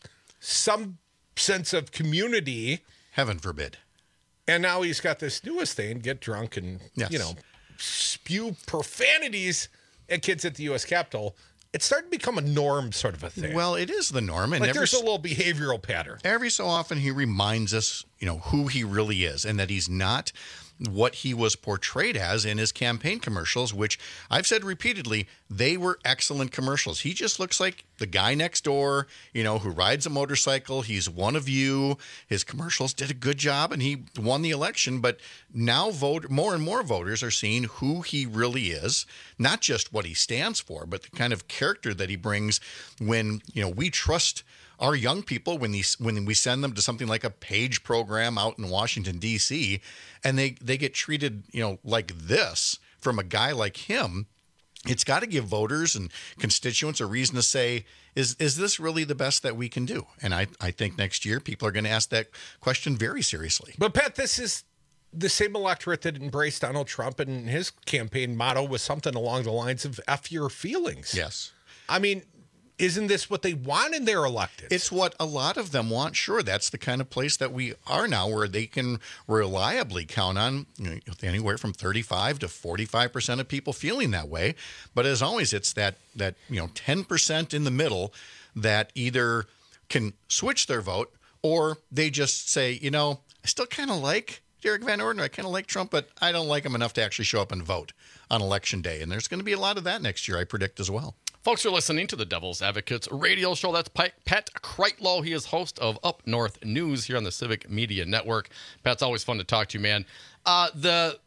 some sense of community. Heaven forbid. And now he's got this newest thing, get drunk and, Yes. you know, spew profanities at kids at the U S Capitol. It's starting to become a norm sort of a thing. Well, it is the norm. And like every, there's a little behavioral pattern. every so often he reminds us, you know, who he really is and that he's not what he was portrayed as in his campaign commercials, which I've said repeatedly, they were excellent commercials. He just looks like the guy next door, you know, who rides a motorcycle. He's one of you. His commercials did a good job and he won the election. But now vote more and more voters are seeing who he really is, not just what he stands for, but the kind of character that he brings when, you know, we trust our young people when these when we send them to something like a PAGE program out in Washington, D C, and they, they get treated, you know, like this from a guy like him, it's got to give voters and constituents a reason to say, is is this really the best that we can do? And I, I think next year people are going to ask that question very seriously. But Pat, this is the same electorate that embraced Donald Trump, and his campaign motto was something along the lines of F your feelings. Yes. I mean, isn't this what they want in their electeds? It's what a lot of them want. Sure, that's the kind of place that we are now, where they can reliably count on, you know, anywhere from thirty-five to forty-five percent of people feeling that way. But as always, it's that that you know ten percent in the middle that either can switch their vote or they just say, you know, I still kind of like Derek Van Orden, I kind of like Trump, but I don't like him enough to actually show up and vote on election day. And there's going to be a lot of that next year, I predict as well. Folks are listening to the Devil's Advocates radio show. That's Pat Kreitlow. He is host of Up North News here on the Civic Media Network. Pat's always fun to talk to, man. Uh, the,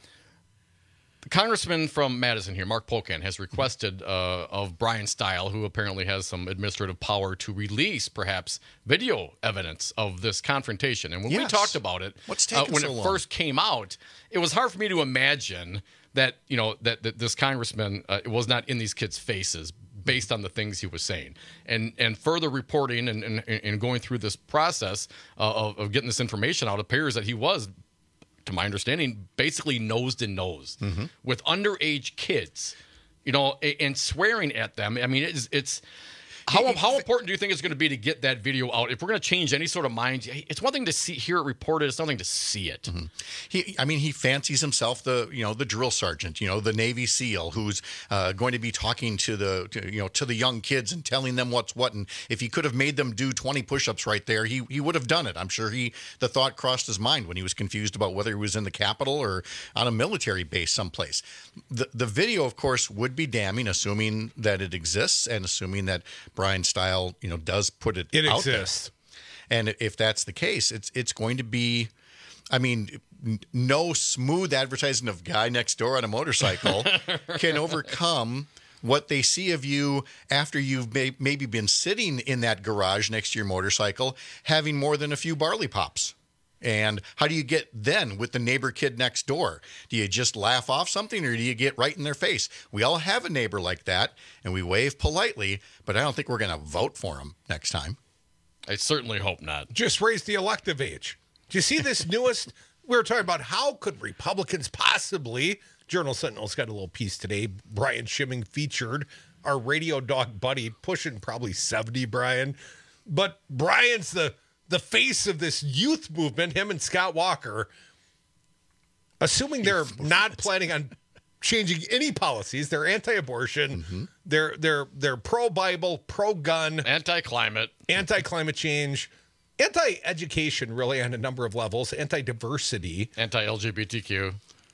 the congressman from Madison here, Mark Pocan, has requested uh, of Brian Style, who apparently has some administrative power, to release perhaps video evidence of this confrontation. And when Yes. we talked about it, What's uh, taking when so it long? first came out, it was hard for me to imagine that, you know, that, that this congressman uh, was not in these kids' faces based on the things he was saying. And and further reporting and, and, and going through this process uh, of, of getting this information out, appears that he was, to my understanding, basically nosed and nosed Mm-hmm. with underage kids, you know, a- and swearing at them. I mean, it's it's how how important do you think it's going to be to get that video out? If we're going to change any sort of mind, it's one thing to see hear it reported, it's nothing to see it. Mm-hmm. He, I mean, he fancies himself the, you know, the drill sergeant, you know, the Navy SEAL who's uh, going to be talking to the, to, you know, to the young kids and telling them what's what. And if he could have made them do twenty push-ups right there, he he would have done it. I'm sure he the thought crossed his mind when he was confused about whether he was in the Capitol or on a military base someplace. The the video, of course, would be damning, assuming that it exists and assuming that Brian Style, you know, does put it, It out exists. there. And if that's the case, it's it's going to be, I mean, n- no smooth advertising of guy next door on a motorcycle can overcome what they see of you after you've may, maybe been sitting in that garage next to your motorcycle, having more than a few barley pops. And how do you get then with the neighbor kid next door? Do you just laugh off something, or do you get right in their face? We all have a neighbor like that, and we wave politely, but I don't think we're going to vote for him next time. I certainly hope not. Just raise the elective age. Do you see this newest? We were talking about how could Republicans possibly. Journal Sentinel's got a little piece today. Brian Schimming featured our radio dog buddy, pushing probably seventy, Brian. But Brian's the the face of this youth movement, him and Scott Walker, assuming they're not planning on changing any policies. They're anti-abortion. Mm-hmm. They're they're they're pro-Bible, pro-gun, anti-climate, anti-climate change, anti-education, really on a number of levels, anti-diversity, anti-L G B T Q.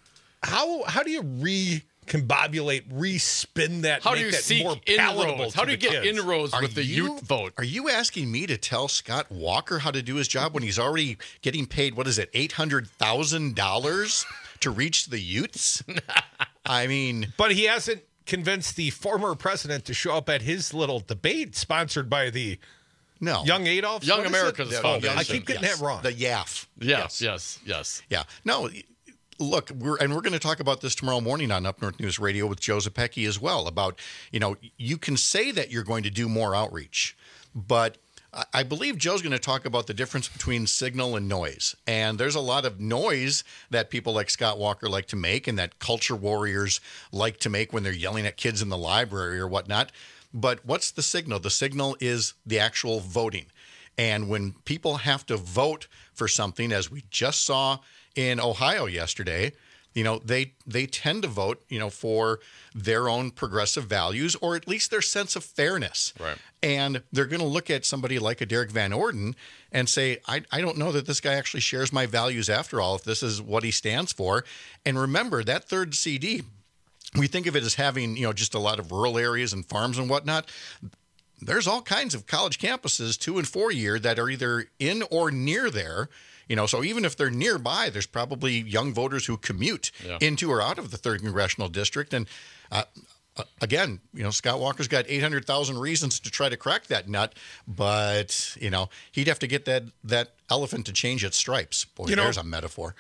How how do you recombobulate, respin that? How make do you that seek more palatable inroads? to How do you the get kids? inroads Are with the you- youth vote? Are you asking me to tell Scott Walker how to do his job when he's already getting paid, what is it, eight hundred thousand dollars to reach the youths? I mean... But he hasn't convinced the former president to show up at his little debate sponsored by the no Young Adolf? Young What is America's it? Foundation. I keep getting Yes. that wrong. The Y A F. Yes, yes, yes. Yeah. No, look, we're and we're going to talk about this tomorrow morning on Up North News Radio with Joe Zepecki as well about, you know, you can say that you're going to do more outreach, but I- I believe Joe's going to talk about the difference between signal and noise. And there's a lot of noise that people like Scott Walker like to make and that culture warriors like to make when they're yelling at kids in the library or whatnot. But what's the signal? The signal is the actual voting. And when people have to vote for something, as we just saw in Ohio yesterday, you know, they they tend to vote, you know, for their own progressive values or at least their sense of fairness. Right. And they're going to look at somebody like a Derek Van Orden and say, I, I don't know that this guy actually shares my values after all, if this is what he stands for. And remember, that third C D, we think of it as having, you know, just a lot of rural areas and farms and whatnot. There's all kinds of college campuses, two and four year, that are either in or near there. You know, so even if they're nearby, there's probably young voters who commute Yeah. into or out of the third congressional district. And uh, uh, again, you know, Scott Walker's got eight hundred thousand reasons to try to crack that nut, but you know, he'd have to get that that elephant to change its stripes. Boy, You know- there's a metaphor.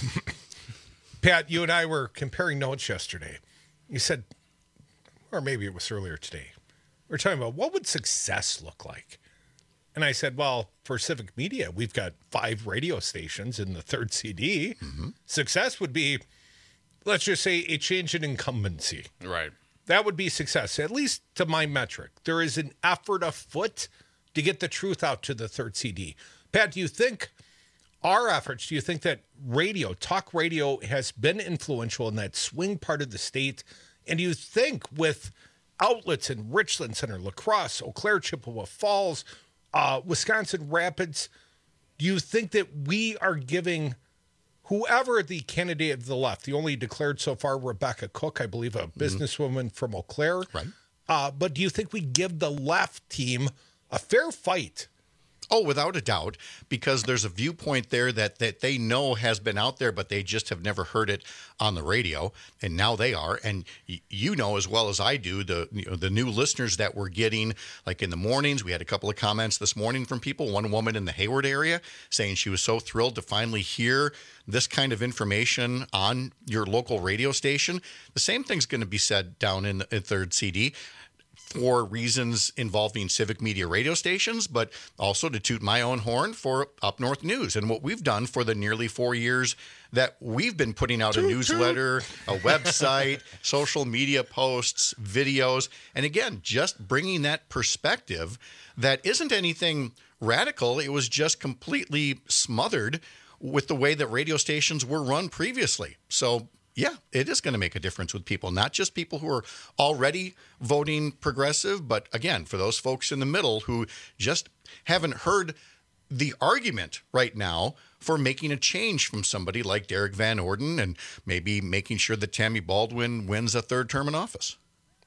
Pat, you and I were comparing notes yesterday. You said, or maybe it was earlier today, we were talking about what would success look like. And I said, well, for Civic Media, we've got five radio stations in the third C D. Mm-hmm. Success would be, let's just say, a change in incumbency. Right. That would be success, at least to my metric. There is an effort afoot to get the truth out to the third C D. Pat, do you think our efforts, do you think that radio, talk radio, has been influential in that swing part of the state? And do you think with outlets in Richland Center, La Crosse, Eau Claire, Chippewa Falls, uh, Wisconsin Rapids, do you think that we are giving whoever the candidate of the left, the only declared so far, Rebecca Cook, I believe, a businesswoman from Eau Claire, Right. Uh, but do you think we give the left team a fair fight? Oh, without a doubt, because there's a viewpoint there that, that they know has been out there, but they just have never heard it on the radio, and now they are. And y- you know as well as I do, the you know, the new listeners that we're getting, like in the mornings, we had a couple of comments this morning from people, one woman in the Hayward area saying she was so thrilled to finally hear this kind of information on your local radio station. The same thing's going to be said down in the third C D. For reasons involving civic media radio stations, but also to toot my own horn for Up North News and what we've done for the nearly four years that we've been putting out a toot, newsletter, toot. a website, social media posts, videos, and again, just bringing that perspective that isn't anything radical. It was just completely smothered with the way that radio stations were run previously. So yeah, it is going to make a difference with people, not just people who are already voting progressive, but again, for those folks in the middle who just haven't heard the argument right now for making a change from somebody like Derek Van Orden and maybe making sure that Tammy Baldwin wins a third term in office.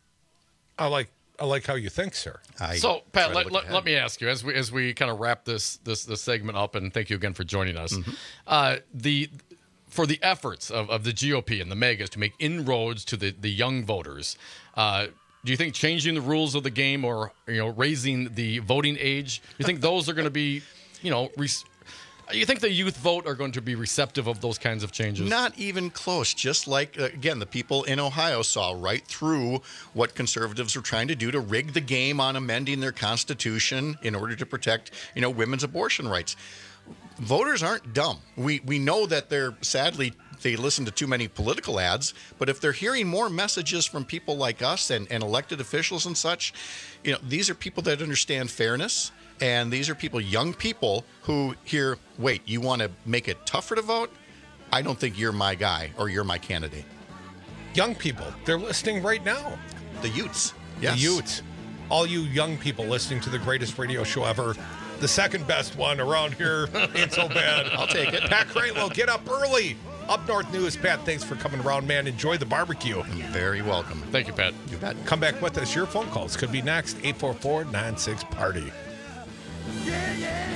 I like I like how you think, sir. I so, Pat, let, let, let me ask you, as we as we kind of wrap this this this segment up, and thank you again for joining us, mm-hmm. uh, the for the efforts of, of the G O P and the megas to make inroads to the, the young voters, uh, do you think changing the rules of the game or, you know, raising the voting age, do you think those are going to be, you know, re- you think the youth vote are going to be receptive of those kinds of changes? Not even close. Just like, uh, again, the people in Ohio saw right through what conservatives were trying to do to rig the game on amending their constitution in order to protect, you know, women's abortion rights. Voters aren't dumb. We we know that they're, sadly, they listen to too many political ads, but if they're hearing more messages from people like us and, and elected officials and such, you know, these are people that understand fairness, and these are people, young people, who hear, wait, you want to make it tougher to vote? I don't think you're my guy or you're my candidate. Young people, they're listening right now. The youths. Yes. The youths. All you young people listening to the greatest radio show ever. The second best one around here. Ain't so bad. I'll take it. Pat Kraitlow, get up early. Up North News. Pat, thanks for coming around, man. Enjoy the barbecue. You're very welcome. Thank you, Pat. You bet. Come back with us. Your phone calls could be next. eight four four, nine six, party. Yeah,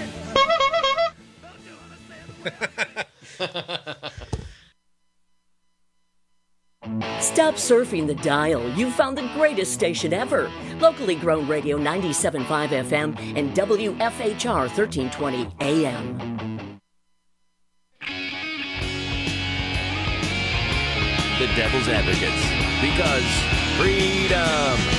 yeah. Stop surfing the dial. You've found the greatest station ever. Locally grown radio ninety-seven point five F M and W F H R thirteen twenty A M. The Devil's Advocates. Because freedom.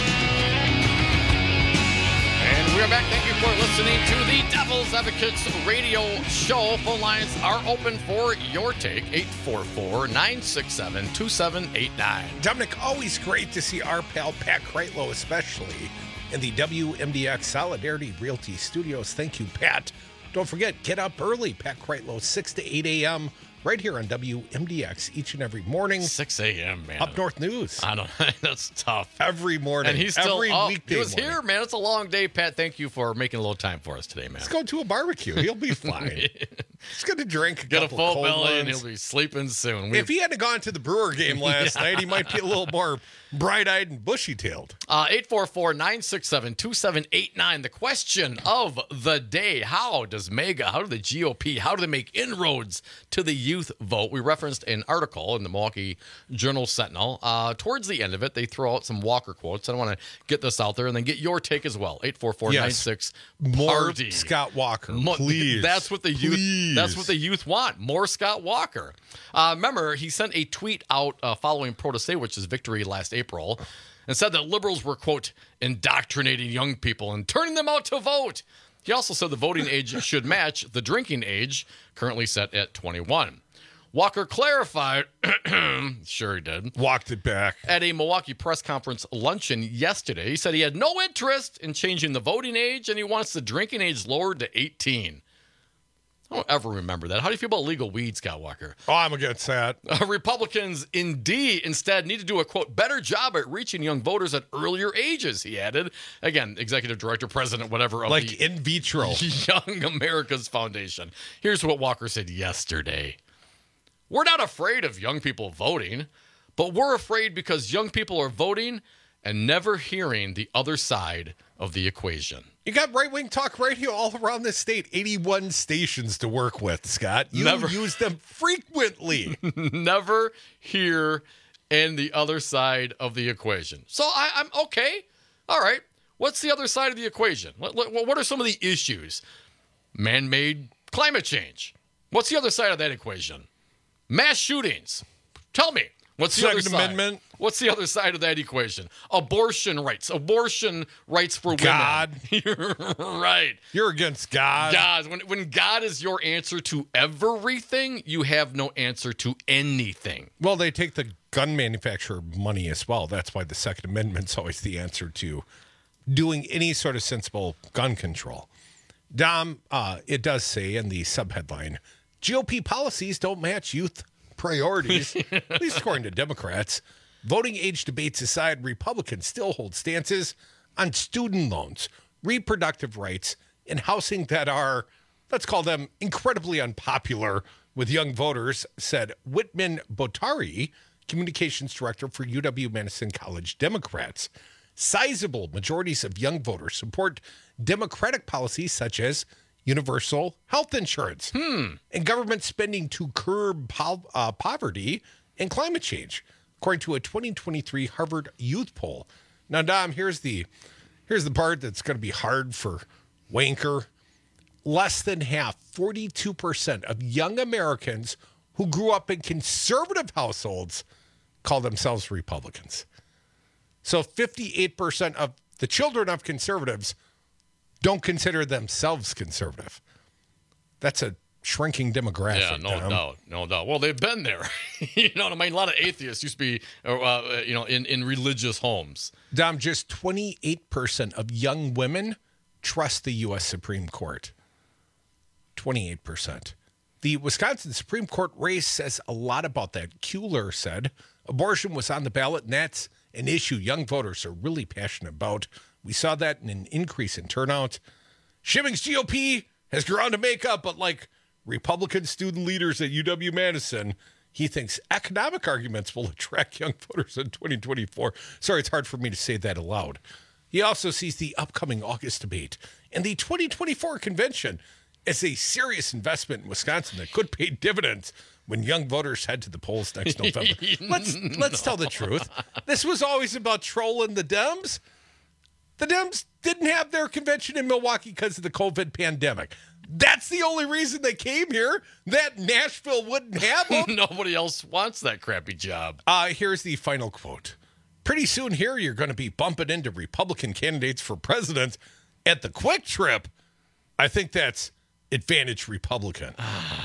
And we're back. Thank you for listening to the Devil's Advocates radio show. Phone lines are open for your take. eight four four, nine six seven, two seven eight nine. Dominic, always great to see our pal Pat Kraitlow, especially in the W M D X Solidarity Realty Studios. Thank you, Pat. Don't forget, get up early. Pat Kraitlow, six to eight a.m. right here on W M D X each and every morning. six a.m., man. Up North News. I don't know. That's tough. Every morning. And he's still every up. weekday He was morning. here, man. It's a long day, Pat. Thank you for making a little time for us today, man. Let's go to a barbecue. He'll be fine. He's going to drink a Get a couple full cold belly, and ones. he'll be sleeping soon. We- If he had gone to the Brewer game last Yeah. night, he might be a little more bright-eyed and bushy-tailed. Uh, eight four four, nine six seven, two seven eight nine. The question of the day: how does MAGA, how do the G O P, how do they make inroads to the youth vote? We referenced an article in the Milwaukee Journal Sentinel. Uh, towards the end of it, they throw out some Walker quotes. I want to get this out there and then get your take as well. eight four four, nine six, More party. Scott Walker, Mo- please. That's what the youth. Please. That's what the youth want. More Scott Walker. Uh, remember, he sent a tweet out uh, following Protasiewicz's victory last April, and said that liberals were, quote, indoctrinating young people and turning them out to vote. He also said the voting age should match the drinking age, currently set at twenty-one. Walker clarified, sure he did, walked it back, at a Milwaukee press conference luncheon yesterday. He said he had no interest in changing the voting age, and he wants the drinking age lowered to eighteen. I don't ever remember that. How do you feel about legal weed, Scott Walker? Oh, I'm against that. Uh, Republicans, indeed, instead need to do a, quote, better job at reaching young voters at earlier ages, he added. Again, executive director, president, whatever. Of like the in vitro. Young America's Foundation. Here's what Walker said yesterday. We're not afraid of young people voting, but we're afraid because young people are voting and never hearing the other side of the equation. You got right-wing talk radio all around this state, eighty-one stations to work with, Scott. You Never. use them frequently. Never hear in the other side of the equation. So I, I'm okay. All right. What's the other side of the equation? What, what, what are some of the issues? Man-made climate change. What's the other side of that equation? Mass shootings. Tell me. What's the Second other side? Amendment. What's the other side of that equation? Abortion rights. Abortion rights for God. women. Right. You're against God. God. When, when God is your answer to everything, you have no answer to anything. Well, they take the gun manufacturer money as well. That's why the Second Amendment's always the answer to doing any sort of sensible gun control. Dom, uh, it does say in the subheadline, G O P policies don't match youth priorities, at least according to Democrats. Voting age debates aside, Republicans still hold stances on student loans, reproductive rights, and housing that are, let's call them, incredibly unpopular with young voters, said Whitman Botari, communications director for U W-Madison College Democrats. Sizable majorities of young voters support Democratic policies such as universal health insurance hmm. and government spending to curb po- uh, poverty and climate change, according to a twenty twenty-three Harvard Youth poll. Now, Dom, here's the here's the part that's going to be hard for Wanker. Less than half, forty-two percent of young Americans who grew up in conservative households call themselves Republicans. So fifty-eight percent of the children of conservatives don't consider themselves conservative. That's a shrinking demographic. Yeah, no Dom. doubt, no doubt. Well, they've been there. You know what I mean? A lot of atheists used to be, uh, you know, in, in religious homes. Dom, just twenty-eight percent of young women trust the U S Supreme Court. twenty-eight percent. The Wisconsin Supreme Court race says a lot about that. Kuehler said abortion was on the ballot, and that's an issue young voters are really passionate about. We saw that in an increase in turnout. Shimming's G O P has ground to make up, but like Republican student leaders at U W-Madison, he thinks economic arguments will attract young voters in twenty twenty-four. Sorry, it's hard for me to say that aloud. He also sees the upcoming August debate and the twenty twenty-four convention as a serious investment in Wisconsin that could pay dividends when young voters head to the polls next November. let's let's no. tell the truth. This was always about trolling the Dems. The Dems didn't have their convention in Milwaukee because of the COVID pandemic. That's the only reason they came here. That Nashville wouldn't have them. Nobody else wants that crappy job. Uh, here's the final quote. Pretty soon here, you're going to be bumping into Republican candidates for president at the Quick Trip. I think that's advantage Republican.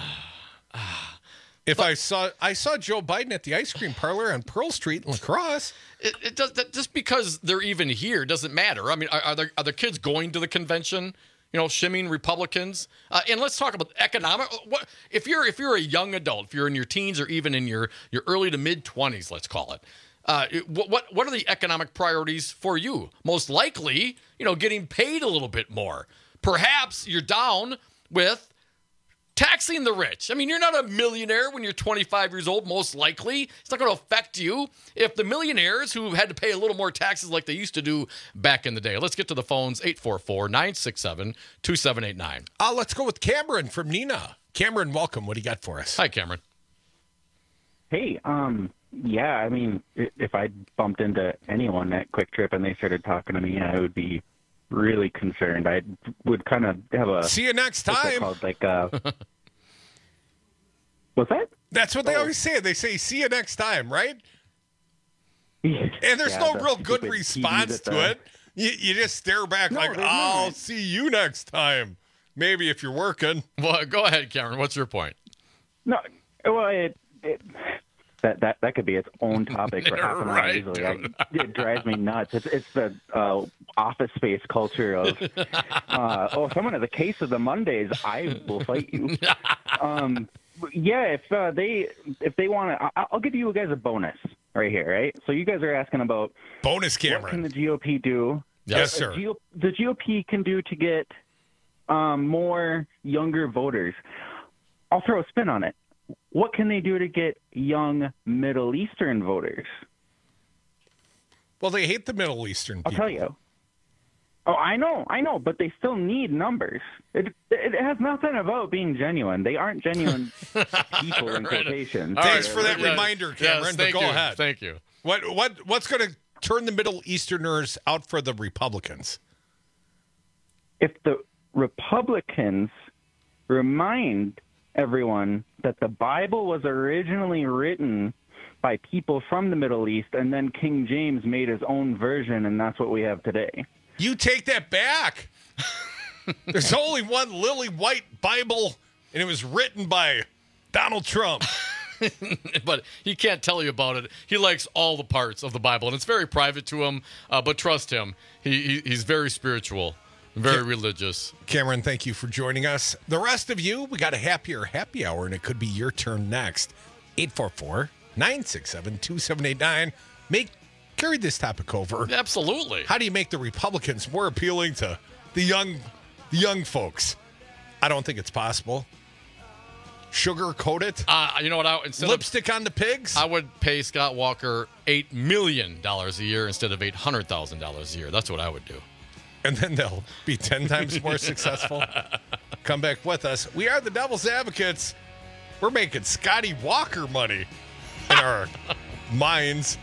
If I saw I saw Joe Biden at the ice cream parlor on Pearl Street in La Crosse. It, it does that, just because they're even here doesn't matter. I mean, are, are there are the kids going to the convention? You know, shimming Republicans. Uh, and let's talk about economic. What if you're if you're a young adult, if you're in your teens or even in your your early to mid twenties, let's call it. Uh, what what what are the economic priorities for you? Most likely, you know, getting paid a little bit more. Perhaps you're down with taxing the rich. I mean, you're not a millionaire when you're twenty-five years old, most likely. It's not going to affect you. If the millionaires who had to pay a little more taxes like they used to do back in the day. Let's get to the phones, eight four four, nine six seven, two seven eight nine. Uh, let's go with Cameron from Neenah. Cameron, welcome. What do you got for us? Hi, Cameron. Hey, um, yeah, I mean, if I bumped into anyone at Quick Trip and they started talking to me, I would be really concerned. I would kind of have a see you next time. Called, like, uh, what's that? That's what they oh. always say. They say see you next time, right? Yeah, and there's yeah, no real good response to the... it. You, you just stare back no, like, "I'll not. see you next time." Maybe if you're working. Well, go ahead, Cameron. What's your point? No, well, it, it that that that could be its own topic for half an right, hour easily. I, it drives me nuts. It's it's the uh, office space culture of uh, oh, if someone has a case of the Mondays, I will fight you. um, yeah, if uh, they if they want to, I'll give you guys a bonus right here, right? So you guys are asking about bonus, Cameron. What can the G O P do? Yes, sir. G O, the G O P can do to get um, more younger voters. I'll throw a spin on it. What can they do to get young Middle Eastern voters? Well, they hate the Middle Eastern people. I'll tell you. Oh, I know, I know, but they still need numbers. It it has nothing about being genuine. They aren't genuine people in Right. quotations. All Thanks right. for that Yeah. reminder, Yes, Cameron. thank but go you. ahead. Thank you. What what what's going to turn the Middle Easterners out for the Republicans? If the Republicans remind everyone that the Bible was originally written by people from the Middle East, and then King James made his own version, and that's what we have today. You take that back. There's only one lily white Bible, and it was written by Donald Trump. But he can't tell you about it. He likes all the parts of the Bible, and it's very private to him. Uh, but trust him, he, he he's very spiritual, very Cam- religious. Cameron, thank you for joining us. The rest of you, we got a happier happy hour, and it could be your turn next. eight four four, nine six seven, two seven eight nine. Make carry this topic over. Absolutely. How do you make the Republicans more appealing to the young, the young folks? I don't think it's possible. Sugar coat it. Uh, you know what? I, instead Lipstick of, on the pigs. I would pay Scott Walker eight million dollars a year instead of eight hundred thousand dollars a year. That's what I would do. And then they'll be ten times more successful. Come back with us. We are the Devil's Advocates. We're making Scotty Walker money in our minds.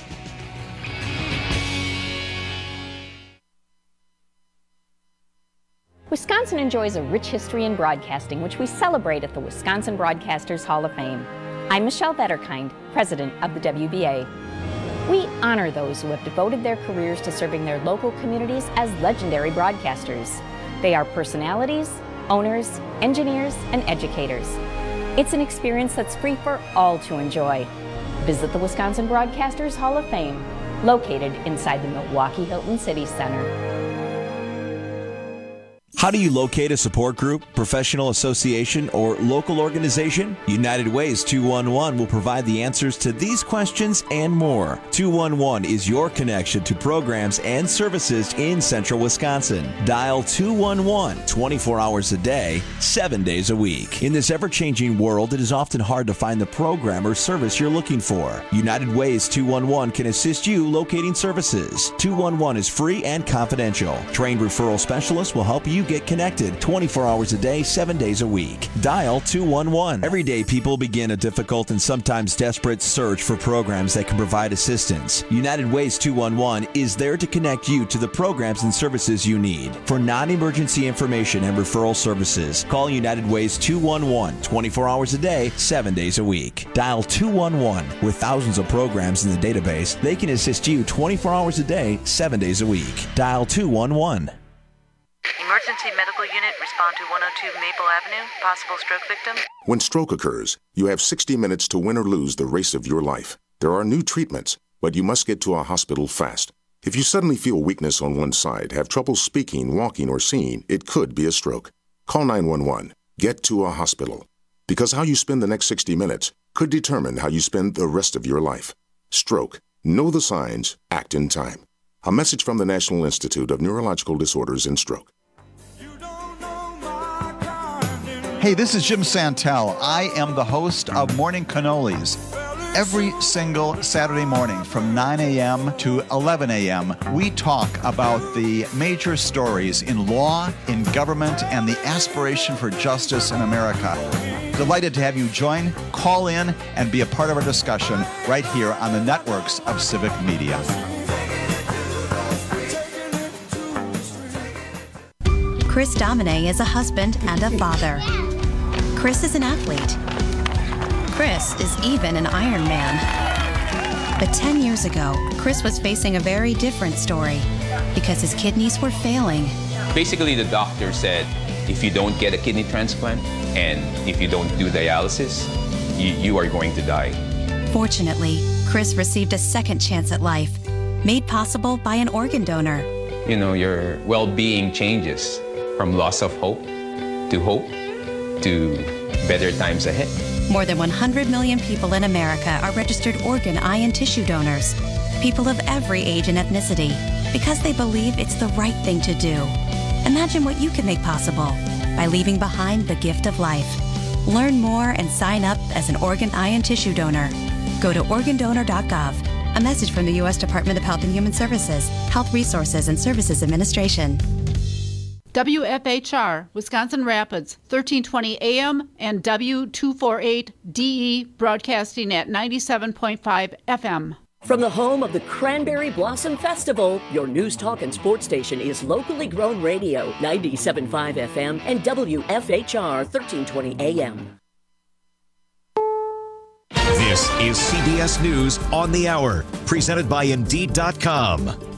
Wisconsin enjoys a rich history in broadcasting, which we celebrate at the Wisconsin Broadcasters Hall of Fame. I'm Michelle Vetterkind, president of the W B A. We honor those who have devoted their careers to serving their local communities as legendary broadcasters. They are personalities, owners, engineers, and educators. It's an experience that's free for all to enjoy. Visit the Wisconsin Broadcasters Hall of Fame, located inside the Milwaukee Hilton City Center. How do you locate a support group, professional association, or local organization? United Ways two one one will provide the answers to these questions and more. two one one is your connection to programs and services in central Wisconsin. Dial two one one twenty-four hours a day, seven days a week. In this ever-changing world, it is often hard to find the program or service you're looking for. United Ways two one one can assist you locating services. two one one is free and confidential. Trained referral specialists will help you get connected twenty-four hours a day, seven days a week. Dial two one one. Every day, people begin a difficult and sometimes desperate search for programs that can provide assistance. United Ways two one one is there to connect you to the programs and services you need. For non-emergency information and referral services, call United Ways two one one twenty-four hours a day, seven days a week. Dial two one one. With thousands of programs in the database, they can assist you twenty-four hours a day, seven days a week. Dial two one one. Emergency medical unit, respond to one oh two Maple Avenue. Possible stroke victim. When stroke occurs, you have sixty minutes to win or lose the race of your life. There are new treatments, but you must get to a hospital fast. If you suddenly feel weakness on one side, have trouble speaking, walking, or seeing, it could be a stroke. Call nine one one. Get to a hospital. Because how you spend the next sixty minutes could determine how you spend the rest of your life. Stroke. Know the signs. Act in time. A message from the National Institute of Neurological Disorders and Stroke. Hey, this is Jim Santel. I am the host of Morning Cannolis. Every single Saturday morning from nine a.m. to eleven a.m., we talk about the major stories in law, in government, and the aspiration for justice in America. Delighted to have you join, call in, and be a part of our discussion right here on the networks of Civic Media. Chris Domine is a husband and a father. Chris is an athlete. Chris is even an Ironman. But ten years ago, Chris was facing a very different story because his kidneys were failing. Basically, the doctor said, if you don't get a kidney transplant and if you don't do dialysis, you, you are going to die. Fortunately, Chris received a second chance at life, made possible by an organ donor. You know, your well-being changes from loss of hope to hope to better times ahead. More than one hundred million people in America are registered organ, eye, and tissue donors. People of every age and ethnicity, because they believe it's the right thing to do. Imagine what you can make possible by leaving behind the gift of life. Learn more and sign up as an organ, eye, and tissue donor. Go to organ donor dot gov. A message from the U S Department of Health and Human Services, Health Resources and Services Administration. W F H R, Wisconsin Rapids, thirteen twenty A M and W two forty-eight D E, broadcasting at ninety-seven point five F M. From the home of the Cranberry Blossom Festival, your news, talk, and sports station is locally grown radio, ninety-seven point five F M and W F H R, thirteen twenty A M. This is C B S News on the Hour, presented by Indeed dot com.